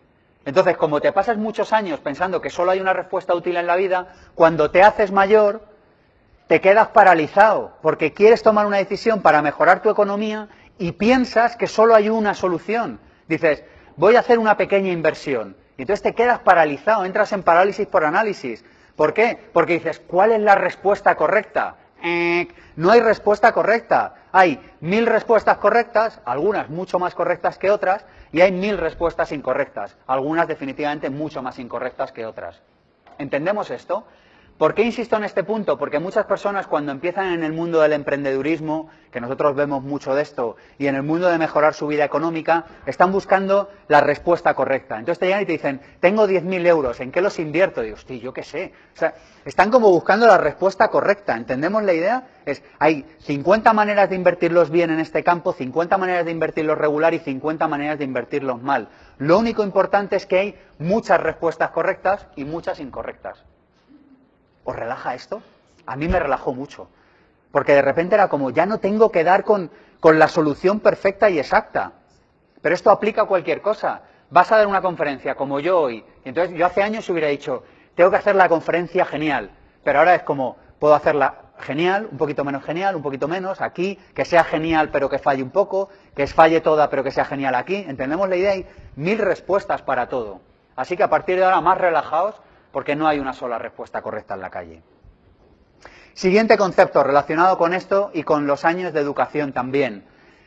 Entonces, como te pasas muchos años pensando que solo hay una respuesta útil en la vida, cuando te haces mayor, te quedas paralizado, porque quieres tomar una decisión para mejorar tu economía y piensas que solo hay una solución. Dices, voy a hacer una pequeña inversión. Y entonces te quedas paralizado, entras en parálisis por análisis. ¿Por qué? Porque dices, ¿cuál es la respuesta correcta? Eh, no hay respuesta correcta. Hay mil respuestas correctas, algunas mucho más correctas que otras, y hay mil respuestas incorrectas, algunas definitivamente mucho más incorrectas que otras. ¿Entendemos esto? ¿Por qué insisto en este punto? Porque muchas personas cuando empiezan en el mundo del emprendedurismo, que nosotros vemos mucho de esto, y en el mundo de mejorar su vida económica, están buscando la respuesta correcta. Entonces te llegan y te dicen, tengo diez mil euros, ¿en qué los invierto? Y digo, hostia, yo qué sé. O sea, están como buscando la respuesta correcta. ¿Entendemos la idea? Es, hay cincuenta maneras de invertirlos bien en este campo, cincuenta maneras de invertirlos regular y cincuenta maneras de invertirlos mal. Lo único importante es que hay muchas respuestas correctas y muchas incorrectas. ¿Os relaja esto? A mí me relajó mucho, porque de repente era como, ya no tengo que dar con, con la solución perfecta y exacta. Pero esto aplica a cualquier cosa. Vas a dar una conferencia como yo hoy, y entonces yo hace años hubiera dicho, tengo que hacer la conferencia genial, pero ahora es como, puedo hacerla genial, un poquito menos genial, un poquito menos, aquí, que sea genial pero que falle un poco, que falle toda pero que sea genial aquí. ¿Entendemos la idea? Hay mil respuestas para todo. Así que a partir de ahora más relajaos, porque no hay una sola respuesta correcta en la calle. Siguiente concepto relacionado con esto y con los años de educación también.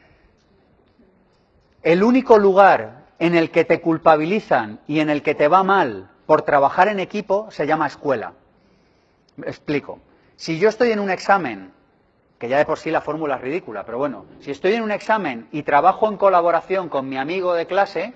El único lugar en el que te culpabilizan y en el que te va mal por trabajar en equipo se llama escuela. Me explico. Si yo estoy en un examen, que ya de por sí la fórmula es ridícula, pero bueno, si estoy en un examen y trabajo en colaboración con mi amigo de clase,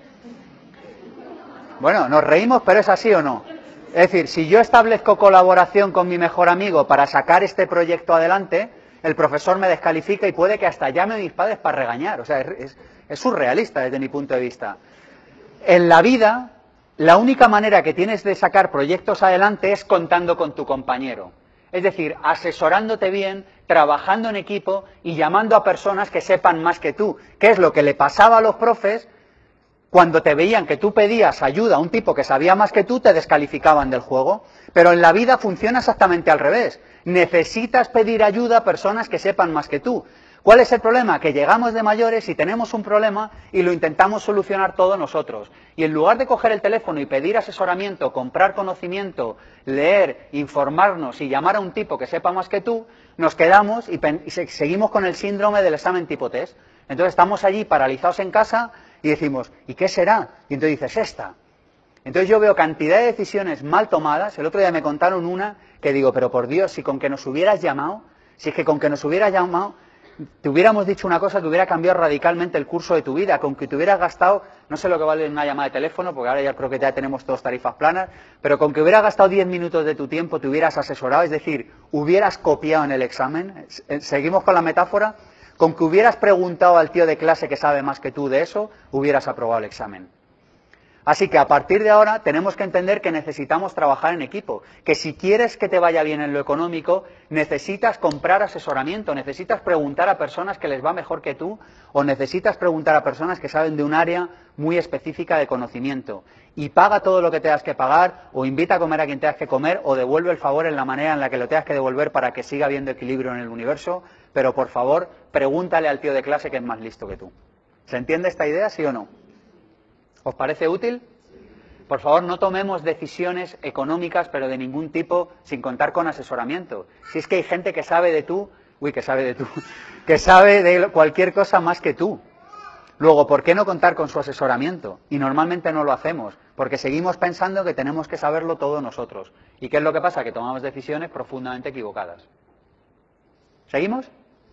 bueno, nos reímos, pero ¿es así o no? Es decir, si yo establezco colaboración con mi mejor amigo para sacar este proyecto adelante, el profesor me descalifica y puede que hasta llame a mis padres para regañar. O sea, es, es, es surrealista desde mi punto de vista. En la vida, la única manera que tienes de sacar proyectos adelante es contando con tu compañero. Es decir, asesorándote bien, trabajando en equipo y llamando a personas que sepan más que tú. ¿Qué es lo que le pasaba a los profes? Cuando te veían que tú pedías ayuda a un tipo que sabía más que tú, te descalificaban del juego. Pero en la vida funciona exactamente al revés. Necesitas pedir ayuda a personas que sepan más que tú. ¿Cuál es el problema? Que llegamos de mayores y tenemos un problema y lo intentamos solucionar todo nosotros. Y en lugar de coger el teléfono y pedir asesoramiento, comprar conocimiento, leer, informarnos y llamar a un tipo que sepa más que tú, nos quedamos y, y seguimos con el síndrome del examen tipo test. Entonces estamos allí paralizados en casa y decimos, ¿y qué será? Y entonces dices, esta. Entonces yo veo cantidad de decisiones mal tomadas. El otro día me contaron una que digo, pero por Dios, si con que nos hubieras llamado, si es que con que nos hubieras llamado, te hubiéramos dicho una cosa que hubiera cambiado radicalmente el curso de tu vida, con que te hubieras gastado, no sé lo que vale una llamada de teléfono, porque ahora ya creo que ya tenemos todos tarifas planas, pero con que hubieras gastado diez minutos de tu tiempo, te hubieras asesorado, es decir, hubieras copiado en el examen. Seguimos con la metáfora. Con que hubieras preguntado al tío de clase que sabe más que tú de eso, hubieras aprobado el examen. Así que a partir de ahora tenemos que entender que necesitamos trabajar en equipo, que si quieres que te vaya bien en lo económico, necesitas comprar asesoramiento, necesitas preguntar a personas que les va mejor que tú, o necesitas preguntar a personas que saben de un área muy específica de conocimiento. Y paga todo lo que tengas que pagar, o invita a comer a quien tengas que comer, o devuelve el favor en la manera en la que lo tengas que devolver para que siga habiendo equilibrio en el universo, pero por favor, pregúntale al tío de clase que es más listo que tú. ¿Se entiende esta idea, sí o no? ¿Os parece útil? Por favor, no tomemos decisiones económicas, pero de ningún tipo, sin contar con asesoramiento. Si es que hay gente que sabe de tú, uy, que sabe de tú, que sabe de cualquier cosa más que tú. Luego, ¿por qué no contar con su asesoramiento? Y normalmente no lo hacemos, porque seguimos pensando que tenemos que saberlo todo nosotros. ¿Y qué es lo que pasa? Que tomamos decisiones profundamente equivocadas. ¿Seguimos?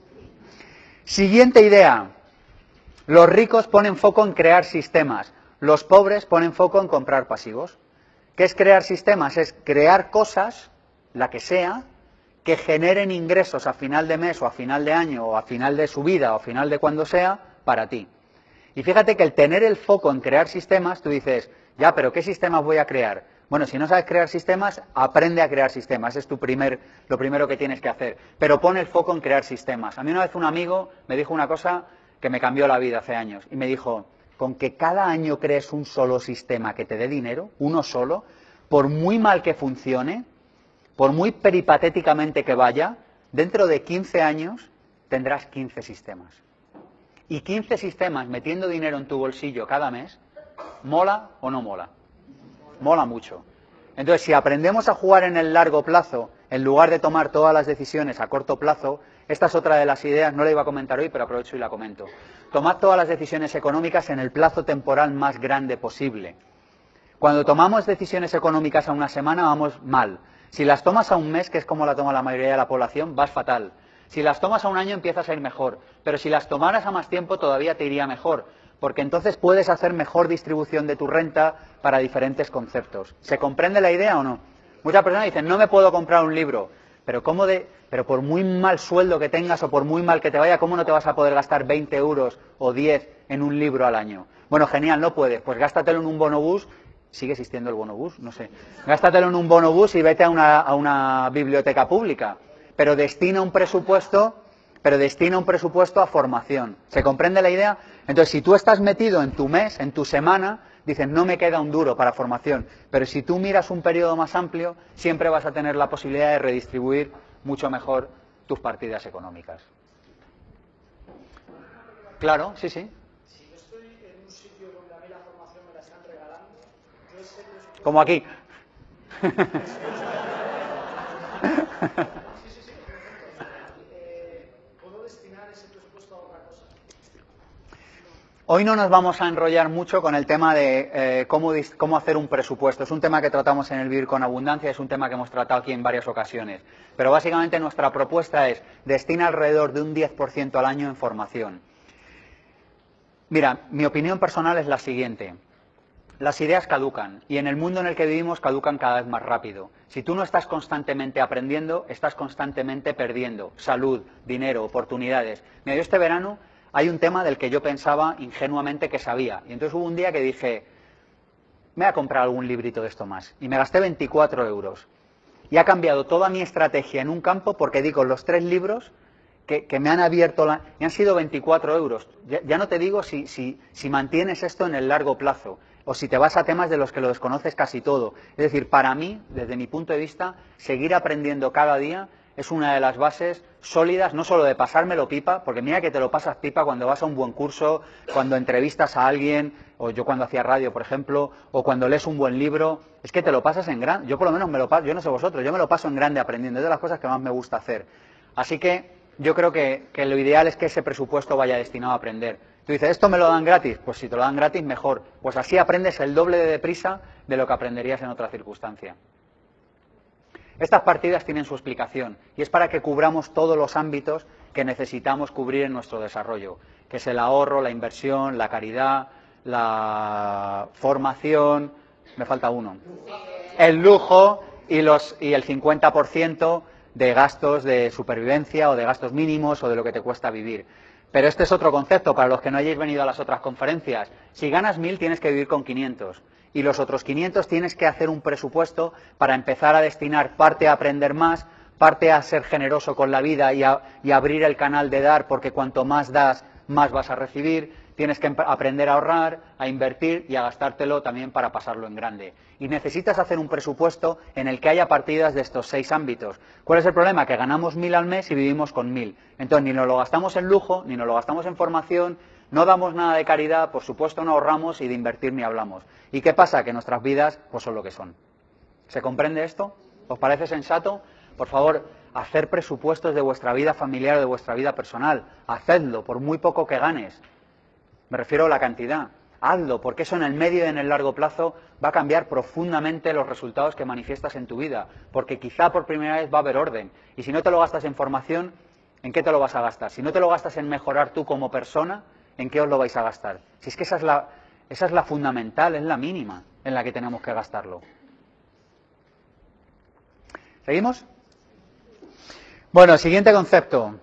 Siguiente idea. Los ricos ponen foco en crear sistemas. Los pobres ponen foco en comprar pasivos. ¿Qué es crear sistemas? Es crear cosas, la que sea, que generen ingresos a final de mes o a final de año o a final de su vida o a final de cuando sea para ti. Y fíjate que el tener el foco en crear sistemas, tú dices, ya, pero ¿qué sistemas voy a crear? Bueno, si no sabes crear sistemas, aprende a crear sistemas. Es tu primer, lo primero que tienes que hacer. Pero pon el foco en crear sistemas. A mí una vez un amigo me dijo una cosa que me cambió la vida hace años. Y me dijo, con que cada año crees un solo sistema que te dé dinero, uno solo, por muy mal que funcione, por muy peripatéticamente que vaya, dentro de quince años tendrás quince sistemas. Y quince sistemas metiendo dinero en tu bolsillo cada mes, ¿mola o no mola? Mola mucho. Entonces, si aprendemos a jugar en el largo plazo, en lugar de tomar todas las decisiones a corto plazo, esta es otra de las ideas, no la iba a comentar hoy, pero aprovecho y la comento. Tomad todas las decisiones económicas en el plazo temporal más grande posible. Cuando tomamos decisiones económicas a una semana, vamos mal. Si las tomas a un mes, que es como la toma la mayoría de la población, vas fatal. Si las tomas a un año, empiezas a ir mejor. Pero si las tomaras a más tiempo, todavía te iría mejor. Porque entonces puedes hacer mejor distribución de tu renta para diferentes conceptos. ¿Se comprende la idea o no? Muchas personas dicen, no me puedo comprar un libro. Pero ¿cómo de, pero por muy mal sueldo que tengas o por muy mal que te vaya, ¿cómo no te vas a poder gastar veinte euros o diez en un libro al año? Bueno, genial, no puedes. Pues gástatelo en un bonobús. ¿Sigue existiendo el bonobús? No sé. Gástatelo en un bonobús y vete a una, a una biblioteca pública. Pero destina un presupuesto, pero destina un presupuesto a formación. ¿Se comprende la idea? Entonces, si tú estás metido en tu mes, en tu semana, dices, no me queda un duro para formación. Pero si tú miras un periodo más amplio, siempre vas a tener la posibilidad de redistribuir mucho mejor tus partidas económicas. Claro, sí, sí. Si yo estoy en un sitio donde a mí la formación me la están regalando, yo ese presupuesto... Como aquí. Sí, sí, sí. Eh, ¿Puedo destinar ese presupuesto a otra cosa? Hoy no nos vamos a enrollar mucho con el tema de eh, cómo, cómo hacer un presupuesto. Es un tema que tratamos en el Vivir con Abundancia, es un tema que hemos tratado aquí en varias ocasiones. Pero básicamente nuestra propuesta es, destina alrededor de un diez por ciento al año en formación. Mira, mi opinión personal es la siguiente. Las ideas caducan y en el mundo en el que vivimos caducan cada vez más rápido. Si tú no estás constantemente aprendiendo, estás constantemente perdiendo salud, dinero, oportunidades. Mira, yo este verano hay un tema del que yo pensaba ingenuamente que sabía. Y entonces hubo un día que dije, me voy a comprar algún librito de esto más. Y me gasté veinticuatro euros. Y ha cambiado toda mi estrategia en un campo porque di con los tres libros que, que me han abierto la... y han sido veinticuatro euros. Ya, ya no te digo si, si, si mantienes esto en el largo plazo o si te vas a temas de los que lo desconoces casi todo. Es decir, para mí, desde mi punto de vista, seguir aprendiendo cada día es una de las bases sólidas, no solo de pasármelo pipa, porque mira que te lo pasas pipa cuando vas a un buen curso, cuando entrevistas a alguien, o yo cuando hacía radio, por ejemplo, o cuando lees un buen libro, es que te lo pasas en grande. Yo por lo menos me lo paso, yo no sé vosotros, yo me lo paso en grande aprendiendo, es de las cosas que más me gusta hacer. Así que yo creo que, que lo ideal es que ese presupuesto vaya destinado a aprender. Tú dices, ¿esto me lo dan gratis? Pues si te lo dan gratis, mejor. Pues así aprendes el doble de deprisa de lo que aprenderías en otra circunstancia. Estas partidas tienen su explicación y es para que cubramos todos los ámbitos que necesitamos cubrir en nuestro desarrollo, que es el ahorro, la inversión, la caridad, la formación, me falta uno, el lujo y, los, y el cincuenta por ciento de gastos de supervivencia o de gastos mínimos o de lo que te cuesta vivir. Pero este es otro concepto para los que no hayáis venido a las otras conferencias. Si ganas mil tienes que vivir con quinientos. Y los otros quinientos tienes que hacer un presupuesto para empezar a destinar parte a aprender más, parte a ser generoso con la vida y, a, y abrir el canal de dar, porque cuanto más das, más vas a recibir. Tienes que aprender a ahorrar, a invertir y a gastártelo también para pasarlo en grande. Y necesitas hacer un presupuesto en el que haya partidas de estos seis ámbitos. ¿Cuál es el problema? Que ganamos mil al mes y vivimos con mil. Entonces ni nos lo gastamos en lujo, ni nos lo gastamos en formación, no damos nada de caridad, por supuesto no ahorramos y de invertir ni hablamos. ¿Y qué pasa? Que nuestras vidas pues son lo que son. ¿Se comprende esto? ¿Os parece sensato? Por favor, hacer presupuestos de vuestra vida familiar o de vuestra vida personal. Hacedlo, por muy poco que ganes. Me refiero a la cantidad. Hazlo, porque eso en el medio y en el largo plazo va a cambiar profundamente los resultados que manifiestas en tu vida. Porque quizá por primera vez va a haber orden. Y si no te lo gastas en formación, ¿en qué te lo vas a gastar? Si no te lo gastas en mejorar tú como persona, ¿en qué os lo vais a gastar? Si es que esa es la, esa es la fundamental, es la mínima en la que tenemos que gastarlo. ¿Seguimos? Bueno, siguiente concepto.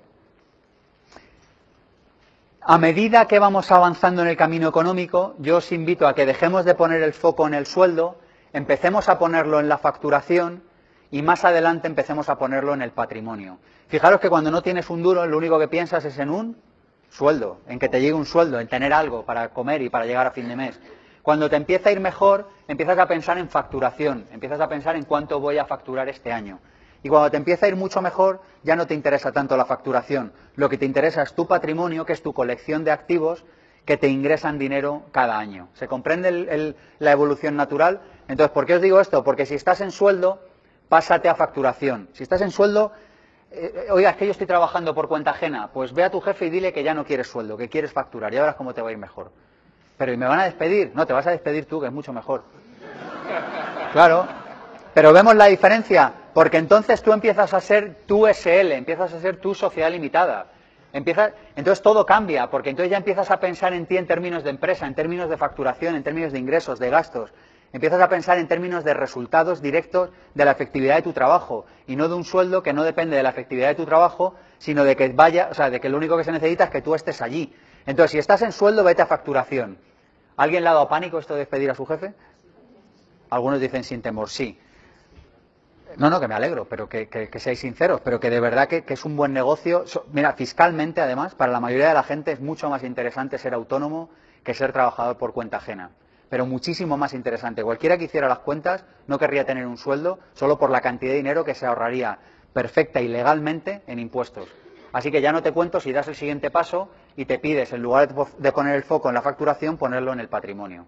A medida que vamos avanzando en el camino económico, yo os invito a que dejemos de poner el foco en el sueldo, empecemos a ponerlo en la facturación y más adelante empecemos a ponerlo en el patrimonio. Fijaros que cuando no tienes un duro, lo único que piensas es en un sueldo, en que te llegue un sueldo, en tener algo para comer y para llegar a fin de mes. Cuando te empieza a ir mejor, empiezas a pensar en facturación, empiezas a pensar en cuánto voy a facturar este año. Y cuando te empieza a ir mucho mejor, ya no te interesa tanto la facturación. Lo que te interesa es tu patrimonio, que es tu colección de activos que te ingresan dinero cada año. ¿Se comprende el, el, la evolución natural? Entonces, ¿por qué os digo esto? Porque si estás en sueldo, pásate a facturación. Si estás en sueldo, eh, oiga, es que yo estoy trabajando por cuenta ajena, pues ve a tu jefe y dile que ya no quieres sueldo, que quieres facturar, y verás cómo te va a ir mejor. Pero ¿y me van a despedir? No, te vas a despedir tú, que es mucho mejor. Claro, pero vemos la diferencia, porque entonces tú empiezas a ser tu S L, empiezas a ser tu sociedad limitada. Empiezas, entonces todo cambia, porque entonces ya empiezas a pensar en ti en términos de empresa, en términos de facturación, en términos de ingresos, de gastos. Empiezas a pensar en términos de resultados directos de la efectividad de tu trabajo, y no de un sueldo que no depende de la efectividad de tu trabajo, sino de que vaya, o sea, de que lo único que se necesita es que tú estés allí. Entonces, si estás en sueldo, vete a facturación. ¿Alguien le ha dado pánico esto de despedir a su jefe? Algunos dicen sin temor, sí. No, no, que me alegro, pero que, que, que seáis sinceros, pero que de verdad que, que es un buen negocio. Mira, fiscalmente, además, para la mayoría de la gente es mucho más interesante ser autónomo que ser trabajador por cuenta ajena. Pero muchísimo más interesante. Cualquiera que hiciera las cuentas no querría tener un sueldo solo por la cantidad de dinero que se ahorraría perfecta y legalmente en impuestos. Así que ya no te cuento si das el siguiente paso y te pides, en lugar de poner el foco en la facturación, ponerlo en el patrimonio.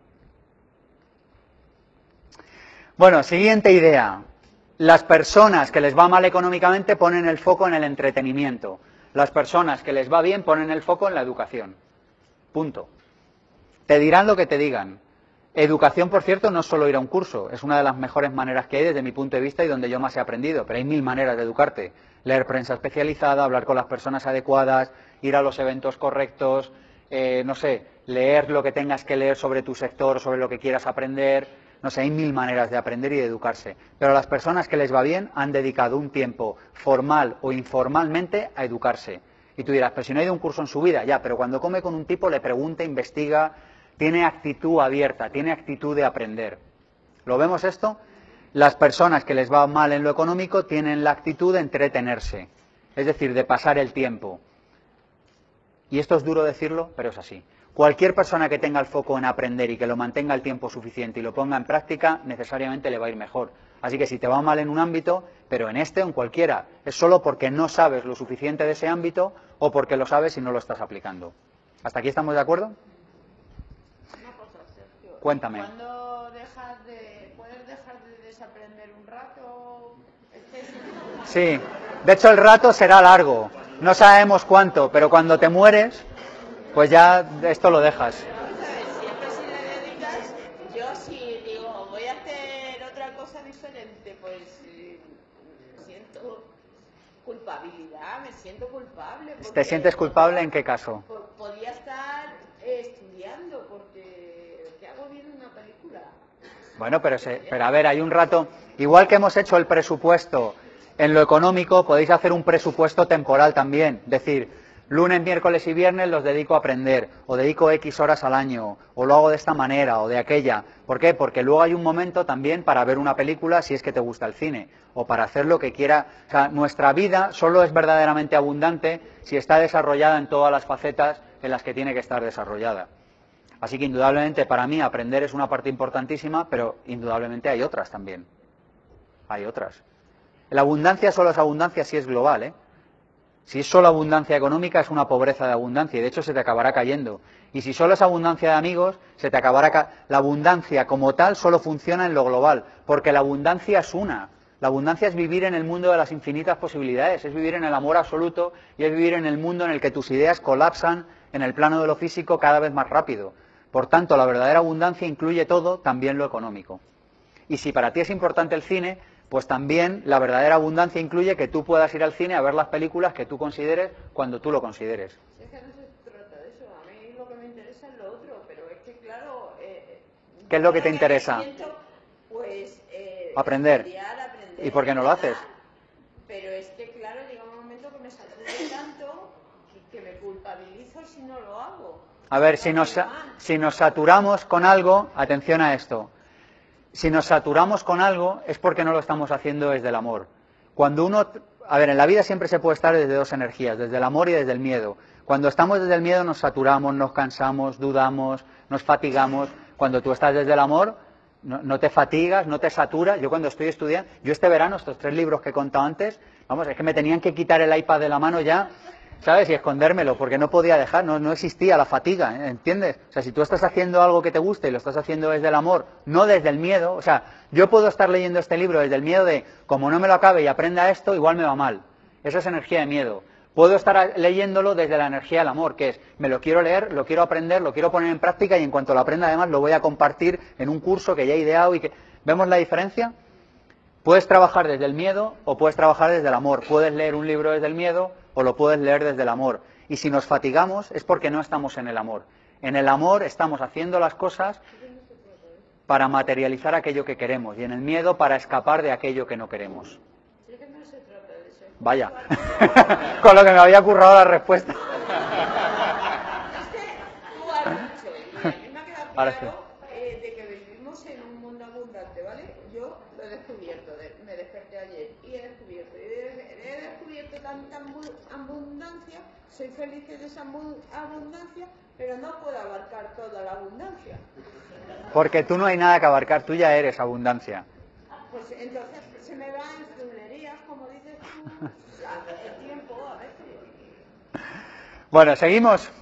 Bueno, siguiente idea. Las personas que les va mal económicamente ponen el foco en el entretenimiento. Las personas que les va bien ponen el foco en la educación. Punto. Te dirán lo que te digan. Educación, por cierto, no es solo ir a un curso. Es una de las mejores maneras que hay desde mi punto de vista y donde yo más he aprendido. Pero hay mil maneras de educarte. Leer prensa especializada, hablar con las personas adecuadas, ir a los eventos correctos, eh, no sé, leer lo que tengas que leer sobre tu sector, sobre lo que quieras aprender. No sé, hay mil maneras de aprender y de educarse. Pero a las personas que les va bien han dedicado un tiempo formal o informalmente a educarse. Y tú dirás, pero si no ha ido a un curso en su vida, ya, pero cuando come con un tipo le pregunta, investiga, tiene actitud abierta, tiene actitud de aprender. ¿Lo vemos esto? Las personas que les va mal en lo económico tienen la actitud de entretenerse, es decir, de pasar el tiempo. Y esto es duro decirlo, pero es así. Cualquier persona que tenga el foco en aprender y que lo mantenga el tiempo suficiente y lo ponga en práctica, necesariamente le va a ir mejor. Así que si te va mal en un ámbito, pero en este o en cualquiera, es solo porque no sabes lo suficiente de ese ámbito o porque lo sabes y no lo estás aplicando. ¿Hasta aquí estamos de acuerdo? Una cosa, Sergio. Cuéntame. ¿Cuándo dejas de, puedes dejar de desaprender un rato? Este es... Sí, de hecho el rato será largo, no sabemos cuánto, pero cuando te mueres, pues ya esto lo dejas. ¿Sabes? Siempre si le dedicas, yo si digo, voy a hacer otra cosa diferente, pues eh, siento culpabilidad, me siento culpable. ¿Te sientes culpable en qué caso? Podía estar eh, estudiando, porque ¿qué hago viendo una película? Bueno, pero, se, pero a ver, hay un rato, igual que hemos hecho el presupuesto en lo económico, podéis hacer un presupuesto temporal también, decir, lunes, miércoles y viernes los dedico a aprender, o dedico X horas al año, o lo hago de esta manera o de aquella. ¿Por qué? Porque luego hay un momento también para ver una película si es que te gusta el cine, o para hacer lo que quiera. O sea, nuestra vida solo es verdaderamente abundante si está desarrollada en todas las facetas en las que tiene que estar desarrollada. Así que indudablemente para mí aprender es una parte importantísima, pero indudablemente hay otras también. Hay otras. La abundancia solo es abundancia si es global, ¿eh? Si es solo abundancia económica, es una pobreza de abundancia y de hecho se te acabará cayendo. Y si solo es abundancia de amigos, se te acabará ca... La abundancia como tal solo funciona en lo global, porque la abundancia es una. La abundancia es vivir en el mundo de las infinitas posibilidades, es vivir en el amor absoluto y es vivir en el mundo en el que tus ideas colapsan en el plano de lo físico cada vez más rápido. Por tanto, la verdadera abundancia incluye todo, también lo económico. Y si para ti es importante el cine, pues también la verdadera abundancia incluye que tú puedas ir al cine a ver las películas que tú consideres cuando tú lo consideres. Es que no se trata de eso, a mí lo que me interesa es lo otro, pero es que claro... Eh, ¿Qué es lo que te que interesa? Siento, pues, eh, aprender. Estudiar, aprender. ¿Y por qué no lo haces? Pero es que claro, llega un momento que me sacude tanto que, que me culpabilizo si no lo hago. A ver, si nos, si nos saturamos con algo, atención a esto. Si nos saturamos con algo es porque no lo estamos haciendo desde el amor. Cuando uno, a ver, en la vida siempre se puede estar desde dos energías, desde el amor y desde el miedo. Cuando estamos desde el miedo nos saturamos, nos cansamos, dudamos, nos fatigamos. Cuando tú estás desde el amor, no, no te fatigas, no te saturas. Yo cuando estoy estudiando, yo este verano, estos tres libros que he contado antes, vamos, es que me tenían que quitar el iPad de la mano ya, ¿sabes? Y escondérmelo, porque no podía dejar, no, no existía la fatiga, ¿entiendes? O sea, si tú estás haciendo algo que te gusta y lo estás haciendo desde el amor, no desde el miedo, o sea, yo puedo estar leyendo este libro desde el miedo de, como no me lo acabe y aprenda esto, igual me va mal. Esa es energía de miedo. Puedo estar leyéndolo desde la energía del amor, que es, me lo quiero leer, lo quiero aprender, lo quiero poner en práctica y en cuanto lo aprenda además lo voy a compartir en un curso que ya he ideado y que... ¿Vemos la diferencia? Puedes trabajar desde el miedo o puedes trabajar desde el amor. Puedes leer un libro desde el miedo o lo puedes leer desde el amor. Y si nos fatigamos es porque no estamos en el amor. En el amor estamos haciendo las cosas para materializar aquello que queremos y en el miedo para escapar de aquello que no queremos. Vaya, con lo que me había currado la respuesta. Tú has dicho, y a mí me ha quedado Ahora sí. claro eh, de que vivimos en un mundo abundante, ¿vale? Yo lo he descubierto, de- me desperté ayer y he descubierto, y he, he descubierto tanta ambu- abundancia, soy feliz de esa abu- abundancia, pero no puedo abarcar toda la abundancia. Porque tú no hay nada que abarcar, tú ya eres abundancia. Pues entonces se me va en chulerías, como dices tú, el tiempo a veces. Bueno, seguimos.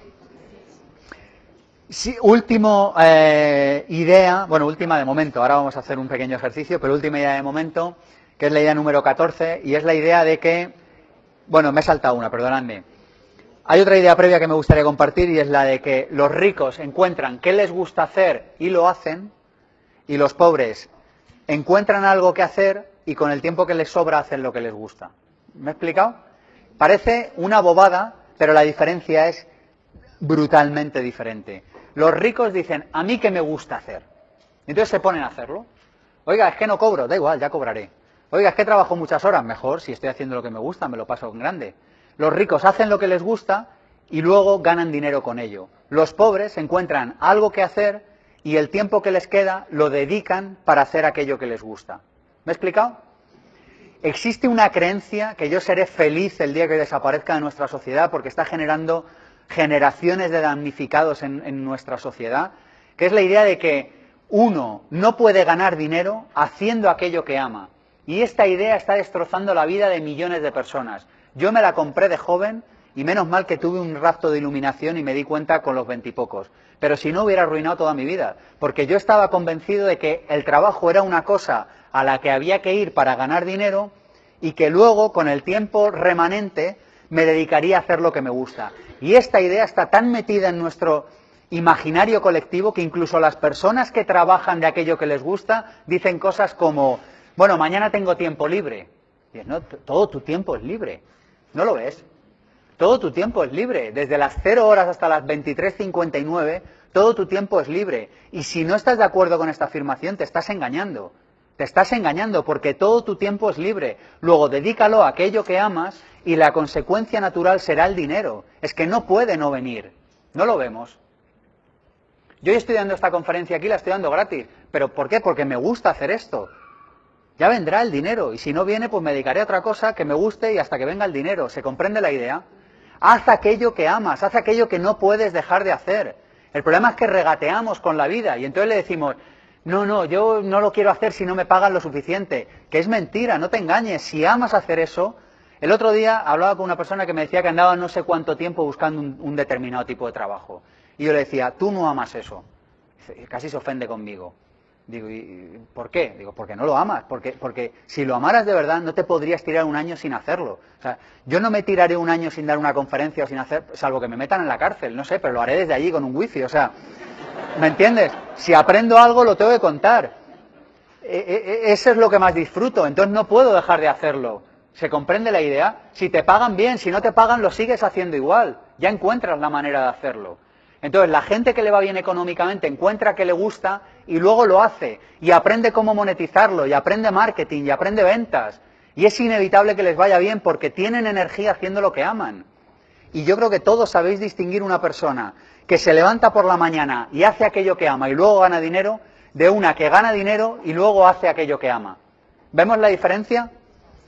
Sí, último eh, idea, bueno, última de momento, ahora vamos a hacer un pequeño ejercicio, pero última idea de momento, que es la idea número catorce, y es la idea de que, bueno, me he saltado una, perdonadme. Hay otra idea previa que me gustaría compartir y es la de que los ricos encuentran qué les gusta hacer y lo hacen, y los pobres encuentran algo que hacer y con el tiempo que les sobra hacen lo que les gusta. ¿Me he explicado? Parece una bobada, pero la diferencia es brutalmente diferente. Los ricos dicen, ¿a mí qué me gusta hacer? Entonces se ponen a hacerlo. Oiga, es que no cobro, da igual, ya cobraré. Oiga, es que trabajo muchas horas, mejor, si estoy haciendo lo que me gusta, me lo paso en grande. Los ricos hacen lo que les gusta y luego ganan dinero con ello. Los pobres encuentran algo que hacer y el tiempo que les queda lo dedican para hacer aquello que les gusta. ¿Me he explicado? Existe una creencia que yo seré feliz el día que desaparezca de nuestra sociedad porque está generando generaciones de damnificados en, en nuestra sociedad, que es la idea de que uno no puede ganar dinero haciendo aquello que ama. Y esta idea está destrozando la vida de millones de personas. Yo me la compré de joven y menos mal que tuve un rapto de iluminación y me di cuenta con los veintipocos. Pero si no hubiera arruinado toda mi vida, porque yo estaba convencido de que el trabajo era una cosa a la que había que ir para ganar dinero y que luego, con el tiempo remanente, me dedicaría a hacer lo que me gusta. Y esta idea está tan metida en nuestro imaginario colectivo que incluso las personas que trabajan de aquello que les gusta dicen cosas como, bueno, mañana tengo tiempo libre. Y no, todo tu tiempo es libre. ¿No lo ves? Todo tu tiempo es libre. Desde las cero horas hasta las veintitrés cincuenta y nueve, todo tu tiempo es libre. Y si no estás de acuerdo con esta afirmación, te estás engañando. Te estás engañando porque todo tu tiempo es libre. Luego dedícalo a aquello que amas y la consecuencia natural será el dinero. Es que no puede no venir. No lo vemos. Yo estoy dando esta conferencia aquí, la estoy dando gratis. ¿Pero por qué? Porque me gusta hacer esto. Ya vendrá el dinero. Y si no viene, pues me dedicaré a otra cosa que me guste y hasta que venga el dinero. ¿Se comprende la idea? Haz aquello que amas, haz aquello que no puedes dejar de hacer. El problema es que regateamos con la vida y entonces le decimos, no, no, yo no lo quiero hacer si no me pagan lo suficiente. Que es mentira, no te engañes. Si amas hacer eso... El otro día hablaba con una persona que me decía que andaba no sé cuánto tiempo buscando un, un determinado tipo de trabajo. Y yo le decía, tú no amas eso. Y casi se ofende conmigo. Digo, ¿y por qué? Digo, porque no lo amas. Porque, porque si lo amaras de verdad, no te podrías tirar un año sin hacerlo. O sea, yo no me tiraré un año sin dar una conferencia o sin hacer, salvo que me metan en la cárcel, no sé, pero lo haré desde allí con un wifi. O sea, ¿me entiendes? Si aprendo algo, lo tengo que contar. E, e, eso es lo que más disfruto, entonces no puedo dejar de hacerlo. ¿Se comprende la idea? Si te pagan bien, si no te pagan, lo sigues haciendo igual. Ya encuentras la manera de hacerlo. Entonces, la gente que le va bien económicamente encuentra que le gusta y luego lo hace. Y aprende cómo monetizarlo, y aprende marketing, y aprende ventas. Y es inevitable que les vaya bien porque tienen energía haciendo lo que aman. Y yo creo que todos sabéis distinguir una persona que se levanta por la mañana y hace aquello que ama y luego gana dinero, de una que gana dinero y luego hace aquello que ama. ¿Vemos la diferencia?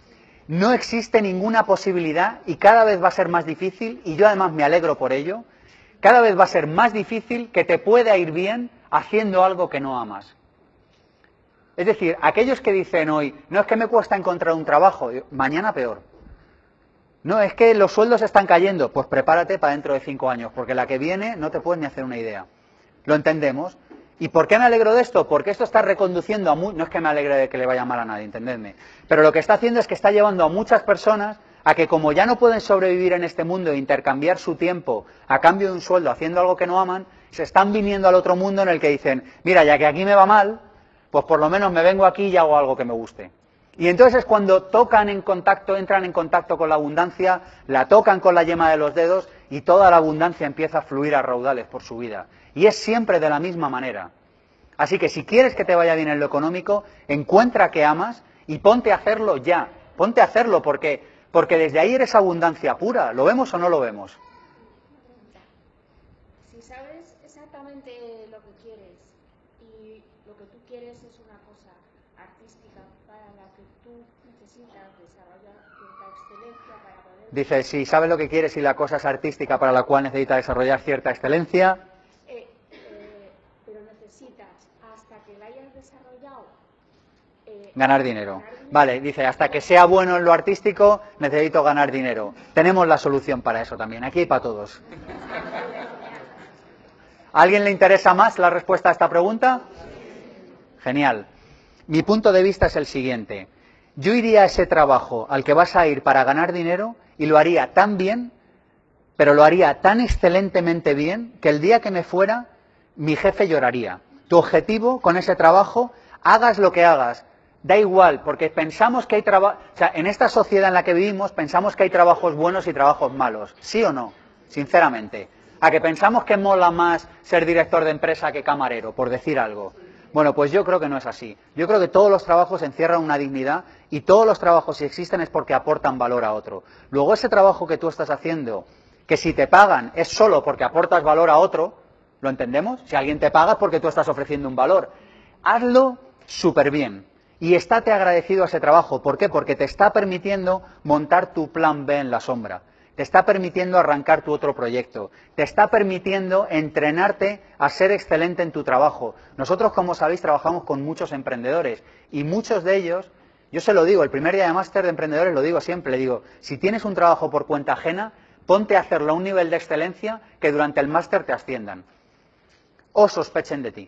No existe ninguna posibilidad y cada vez va a ser más difícil, y yo además me alegro por ello, cada vez va a ser más difícil que te pueda ir bien haciendo algo que no amas. Es decir, aquellos que dicen hoy, no es que me cuesta encontrar un trabajo, mañana peor. No, es que los sueldos están cayendo, pues prepárate para dentro de cinco años, porque la que viene no te puedes ni hacer una idea. ¿Lo entendemos? ¿Y por qué me alegro de esto? Porque esto está reconduciendo a... Mu- no es que me alegre de que le vaya mal a nadie, entendedme. Pero lo que está haciendo es que está llevando a muchas personas a que, como ya no pueden sobrevivir en este mundo e intercambiar su tiempo a cambio de un sueldo haciendo algo que no aman, se están viniendo al otro mundo en el que dicen, mira, ya que aquí me va mal, pues por lo menos me vengo aquí y hago algo que me guste. Y entonces es cuando tocan en contacto, entran en contacto con la abundancia, la tocan con la yema de los dedos y toda la abundancia empieza a fluir a raudales por su vida. Y es siempre de la misma manera. Así que si quieres que te vaya bien en lo económico, encuentra que amas y ponte a hacerlo ya. Ponte a hacerlo porque, porque desde ahí eres abundancia pura. ¿Lo vemos o no lo vemos? Si sabes exactamente lo que quieres y lo que tú quieres es una cosa artística para la que tú necesitas desarrollar cierta excelencia para poder... Dice, si sabes lo que quieres y la cosa es artística para la cual necesitas desarrollar cierta excelencia... Eh, eh, pero necesitas, hasta que la hayas desarrollado... Eh, Ganar dinero. Vale, dice, hasta que sea bueno en lo artístico, necesito ganar dinero. Tenemos la solución para eso también, aquí hay para todos. ¿A alguien le interesa más la respuesta a esta pregunta? Genial. Mi punto de vista es el siguiente. Yo iría a ese trabajo al que vas a ir para ganar dinero y lo haría tan bien, pero lo haría tan excelentemente bien, que el día que me fuera, mi jefe lloraría. Tu objetivo con ese trabajo, hagas lo que hagas, da igual, porque pensamos que hay trabajo, o sea, en esta sociedad en la que vivimos pensamos que hay trabajos buenos y trabajos malos, ¿sí o no? Sinceramente. A que pensamos que mola más ser director de empresa que camarero, por decir algo. Bueno, pues yo creo que no es así. Yo creo que todos los trabajos encierran una dignidad y todos los trabajos, si existen, es porque aportan valor a otro. Luego, ese trabajo que tú estás haciendo, que si te pagan es solo porque aportas valor a otro, ¿lo entendemos? Si alguien te paga es porque tú estás ofreciendo un valor. Hazlo súper bien y estate agradecido a ese trabajo. ¿Por qué? Porque te está permitiendo montar tu plan B en la sombra. Te está permitiendo arrancar tu otro proyecto. Te está permitiendo entrenarte a ser excelente en tu trabajo. Nosotros, como sabéis, trabajamos con muchos emprendedores y muchos de ellos, yo se lo digo, el primer día de máster de emprendedores lo digo siempre, le digo, si tienes un trabajo por cuenta ajena, ponte a hacerlo a un nivel de excelencia que durante el máster te asciendan. O sospechen de ti.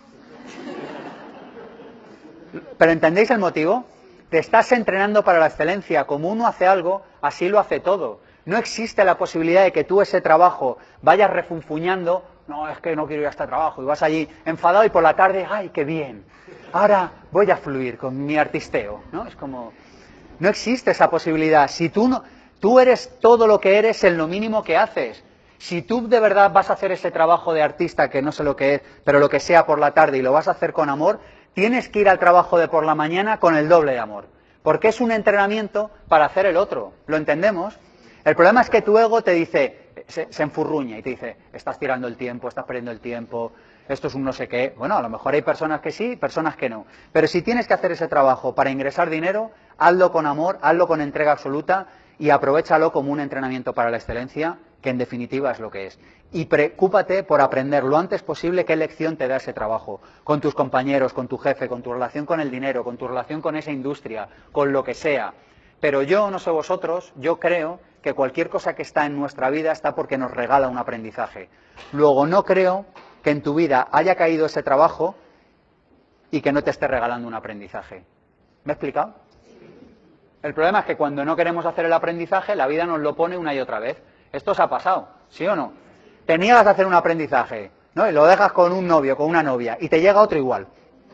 ¿Pero entendéis el motivo? Te estás entrenando para la excelencia. Como uno hace algo, así lo hace todo. No existe la posibilidad de que tú ese trabajo vayas refunfuñando, no, es que no quiero ir a este trabajo, y vas allí enfadado y por la tarde, ¡ay, qué bien! Ahora voy a fluir con mi artisteo, ¿no? Es como, no existe esa posibilidad. Si tú no, tú eres todo lo que eres en lo mínimo que haces. Si tú de verdad vas a hacer ese trabajo de artista, que no sé lo que es, pero lo que sea por la tarde y lo vas a hacer con amor, tienes que ir al trabajo de por la mañana con el doble de amor. Porque es un entrenamiento para hacer el otro. ¿Lo entendemos? El problema es que tu ego te dice, se, se enfurruña y te dice, estás tirando el tiempo, estás perdiendo el tiempo, esto es un no sé qué. Bueno, a lo mejor hay personas que sí, personas que no. Pero si tienes que hacer ese trabajo para ingresar dinero, hazlo con amor, hazlo con entrega absoluta y aprovéchalo como un entrenamiento para la excelencia, que en definitiva es lo que es. Y preocúpate por aprender lo antes posible qué lección te da ese trabajo, con tus compañeros, con tu jefe, con tu relación con el dinero, con tu relación con esa industria, con lo que sea. Pero yo, no sé vosotros, yo creo que cualquier cosa que está en nuestra vida está porque nos regala un aprendizaje. Luego, no creo que en tu vida haya caído ese trabajo y que no te esté regalando un aprendizaje. ¿Me he explicado? El problema es que cuando no queremos hacer el aprendizaje, la vida nos lo pone una y otra vez. Esto os ha pasado, ¿sí o no? Te niegas a hacer un aprendizaje, ¿no? Y lo dejas con un novio, con una novia, y te llega otro igual.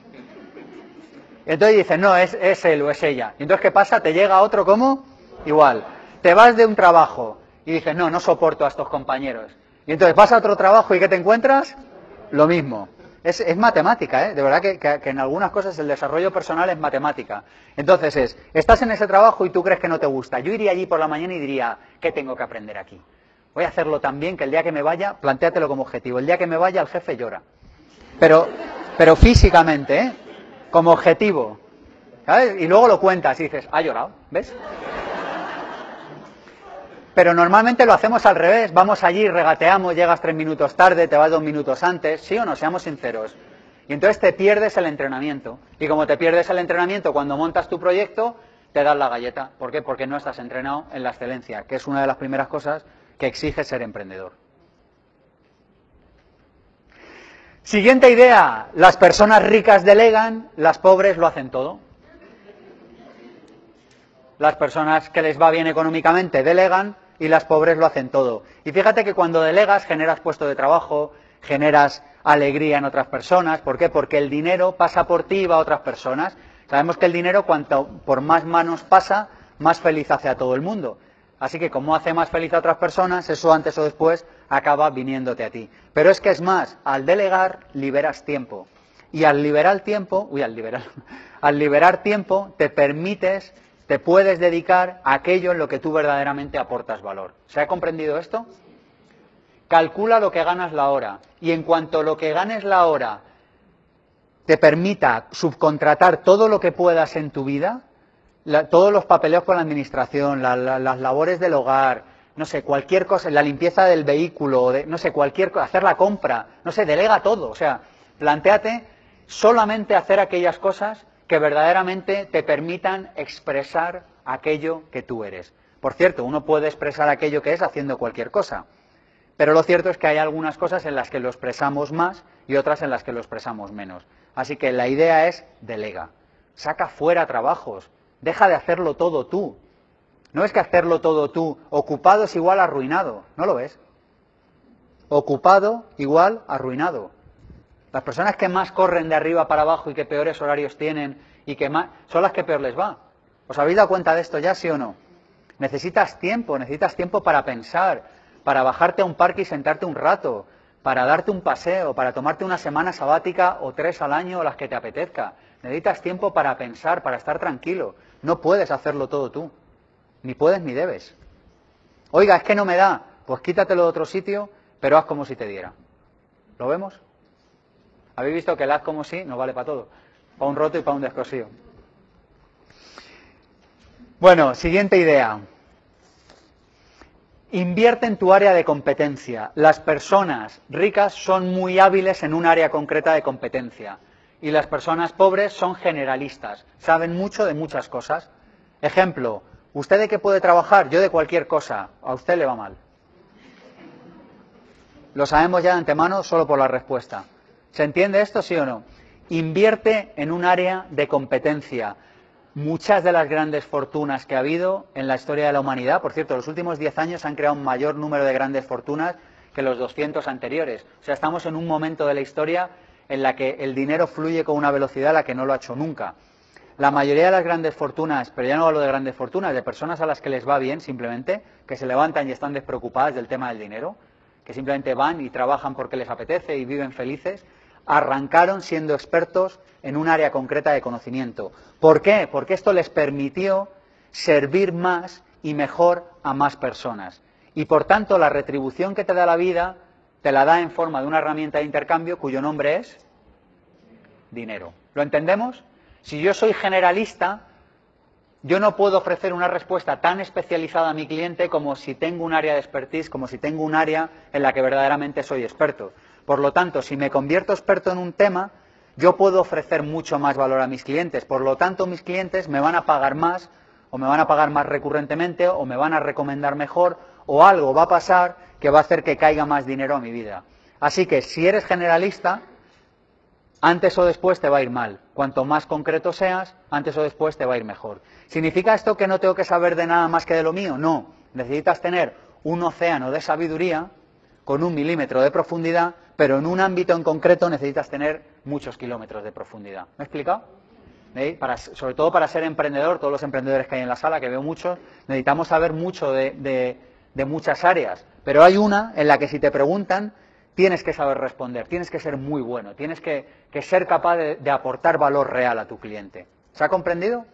Entonces dices, no, es, es él o es ella. Y entonces, ¿qué pasa? Te llega otro, ¿cómo? Igual. Te vas de un trabajo y dices, no, no soporto a estos compañeros. Y entonces vas a otro trabajo y ¿qué te encuentras? Lo mismo. Es, es matemática, ¿eh? De verdad que, que, que en algunas cosas el desarrollo personal es matemática. Entonces es, estás en ese trabajo y tú crees que no te gusta. Yo iría allí por la mañana y diría, ¿qué tengo que aprender aquí? Voy a hacerlo tan bien que el día que me vaya, plantéatelo como objetivo. El día que me vaya, el jefe llora. Pero, pero físicamente, ¿eh? Como objetivo. ¿Sabes? Y luego lo cuentas y dices, ha llorado, ¿ves? Pero normalmente lo hacemos al revés, vamos allí, regateamos, llegas tres minutos tarde, te vas dos minutos antes, ¿sí o no? Seamos sinceros. Y entonces te pierdes el entrenamiento. Y como te pierdes el entrenamiento cuando montas tu proyecto, te das la galleta. ¿Por qué? Porque no estás entrenado en la excelencia, que es una de las primeras cosas que exige ser emprendedor. Siguiente idea, las personas ricas delegan, las pobres lo hacen todo. Las personas que les va bien económicamente delegan y las pobres lo hacen todo. Y fíjate que cuando delegas generas puesto de trabajo, generas alegría en otras personas. ¿Por qué? Porque el dinero pasa por ti y va a otras personas. Sabemos que el dinero, cuanto por más manos pasa, más feliz hace a todo el mundo. Así que como hace más feliz a otras personas, eso antes o después acaba viniéndote a ti. Pero es que es más, al delegar liberas tiempo. Y al liberar tiempo, uy, al liberar, al liberar tiempo te permites, te puedes dedicar a aquello en lo que tú verdaderamente aportas valor. ¿Se ha comprendido esto? Calcula lo que ganas la hora. Y en cuanto lo que ganes la hora te permita subcontratar todo lo que puedas en tu vida, la, todos los papeleos con la administración, la, la, las labores del hogar, no sé, cualquier cosa, la limpieza del vehículo, de, no sé, cualquier cosa, hacer la compra, no sé, delega todo. O sea, plantéate solamente hacer aquellas cosas que verdaderamente te permitan expresar aquello que tú eres. Por cierto, uno puede expresar aquello que es haciendo cualquier cosa, pero lo cierto es que hay algunas cosas en las que lo expresamos más y otras en las que lo expresamos menos. Así que la idea es delega, saca fuera trabajos, deja de hacerlo todo tú. No es que hacerlo todo tú, ocupado es igual a arruinado, ¿no lo ves? Ocupado igual a arruinado. Las personas que más corren de arriba para abajo y que peores horarios tienen y que más, son las que peor les va. ¿Os habéis dado cuenta de esto ya, sí o no? Necesitas tiempo, necesitas tiempo para pensar, para bajarte a un parque y sentarte un rato, para darte un paseo, para tomarte una semana sabática o tres al año o las que te apetezca. Necesitas tiempo para pensar, para estar tranquilo. No puedes hacerlo todo tú. Ni puedes ni debes. Oiga, es que no me da. Pues quítatelo de otro sitio, pero haz como si te diera. ¿Lo vemos? Habéis visto que el haz como si no vale para todo. Para un roto y para un descosido. Bueno, siguiente idea. Invierte en tu área de competencia. Las personas ricas son muy hábiles en un área concreta de competencia. Y las personas pobres son generalistas. Saben mucho de muchas cosas. Ejemplo, ¿usted de qué puede trabajar? Yo de cualquier cosa. A usted le va mal. Lo sabemos ya de antemano solo por la respuesta. ¿Se entiende esto, sí o no? Invierte en un área de competencia. Muchas de las grandes fortunas que ha habido en la historia de la humanidad, por cierto, los últimos diez años han creado un mayor número de grandes fortunas que los doscientos anteriores. O sea, estamos en un momento de la historia en la que el dinero fluye con una velocidad a la que no lo ha hecho nunca. La mayoría de las grandes fortunas, pero ya no hablo de grandes fortunas, de personas a las que les va bien simplemente, que se levantan y están despreocupadas del tema del dinero, que simplemente van y trabajan porque les apetece y viven felices, arrancaron siendo expertos en un área concreta de conocimiento. ¿Por qué? Porque esto les permitió servir más y mejor a más personas. Y por tanto la retribución que te da la vida te la da en forma de una herramienta de intercambio cuyo nombre es dinero. ¿Lo entendemos? Si yo soy generalista, yo no puedo ofrecer una respuesta tan especializada a mi cliente como si tengo un área de expertise, como si tengo un área en la que verdaderamente soy experto. Por lo tanto, si me convierto experto en un tema, yo puedo ofrecer mucho más valor a mis clientes. Por lo tanto, mis clientes me van a pagar más, o me van a pagar más recurrentemente, o me van a recomendar mejor, o algo va a pasar que va a hacer que caiga más dinero a mi vida. Así que, si eres generalista, antes o después te va a ir mal. Cuanto más concreto seas, antes o después te va a ir mejor. ¿Significa esto que no tengo que saber de nada más que de lo mío? No. Necesitas tener un océano de sabiduría con un milímetro de profundidad, pero en un ámbito en concreto necesitas tener muchos kilómetros de profundidad. ¿Me he explicado? ¿Eh? Para, sobre todo para ser emprendedor, todos los emprendedores que hay en la sala, que veo muchos, necesitamos saber mucho de, de, de muchas áreas. Pero hay una en la que si te preguntan, tienes que saber responder, tienes que ser muy bueno, tienes que, que ser capaz de, de aportar valor real a tu cliente. ¿Se ha comprendido?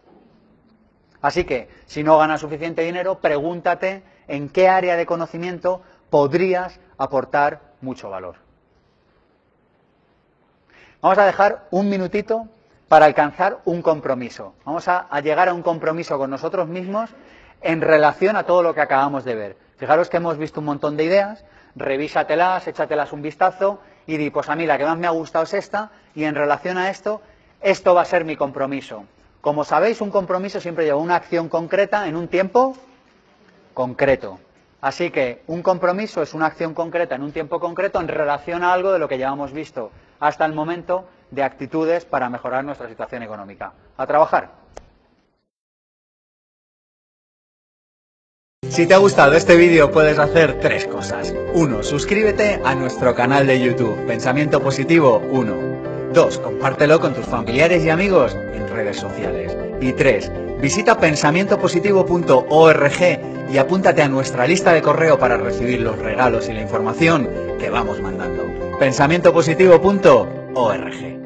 Así que, si no ganas suficiente dinero, pregúntate en qué área de conocimiento podrías aportar mucho valor. Vamos a dejar un minutito para alcanzar un compromiso. Vamos a, a llegar a un compromiso con nosotros mismos en relación a todo lo que acabamos de ver. Fijaros que hemos visto un montón de ideas, revísatelas, échatelas un vistazo y di, pues a mí la que más me ha gustado es esta, y en relación a esto, esto va a ser mi compromiso. Como sabéis, un compromiso siempre lleva una acción concreta en un tiempo concreto. Así que un compromiso es una acción concreta en un tiempo concreto en relación a algo de lo que llevamos visto hasta el momento de actitudes para mejorar nuestra situación económica. ¡A trabajar! Si te ha gustado este vídeo puedes hacer tres cosas. uno. Suscríbete a nuestro canal de YouTube, Pensamiento Positivo uno. dos. Compártelo con tus familiares y amigos en redes sociales. Y tres. Visita pensamiento positivo punto org y apúntate a nuestra lista de correo para recibir los regalos y la información que vamos mandando. pensamiento positivo punto org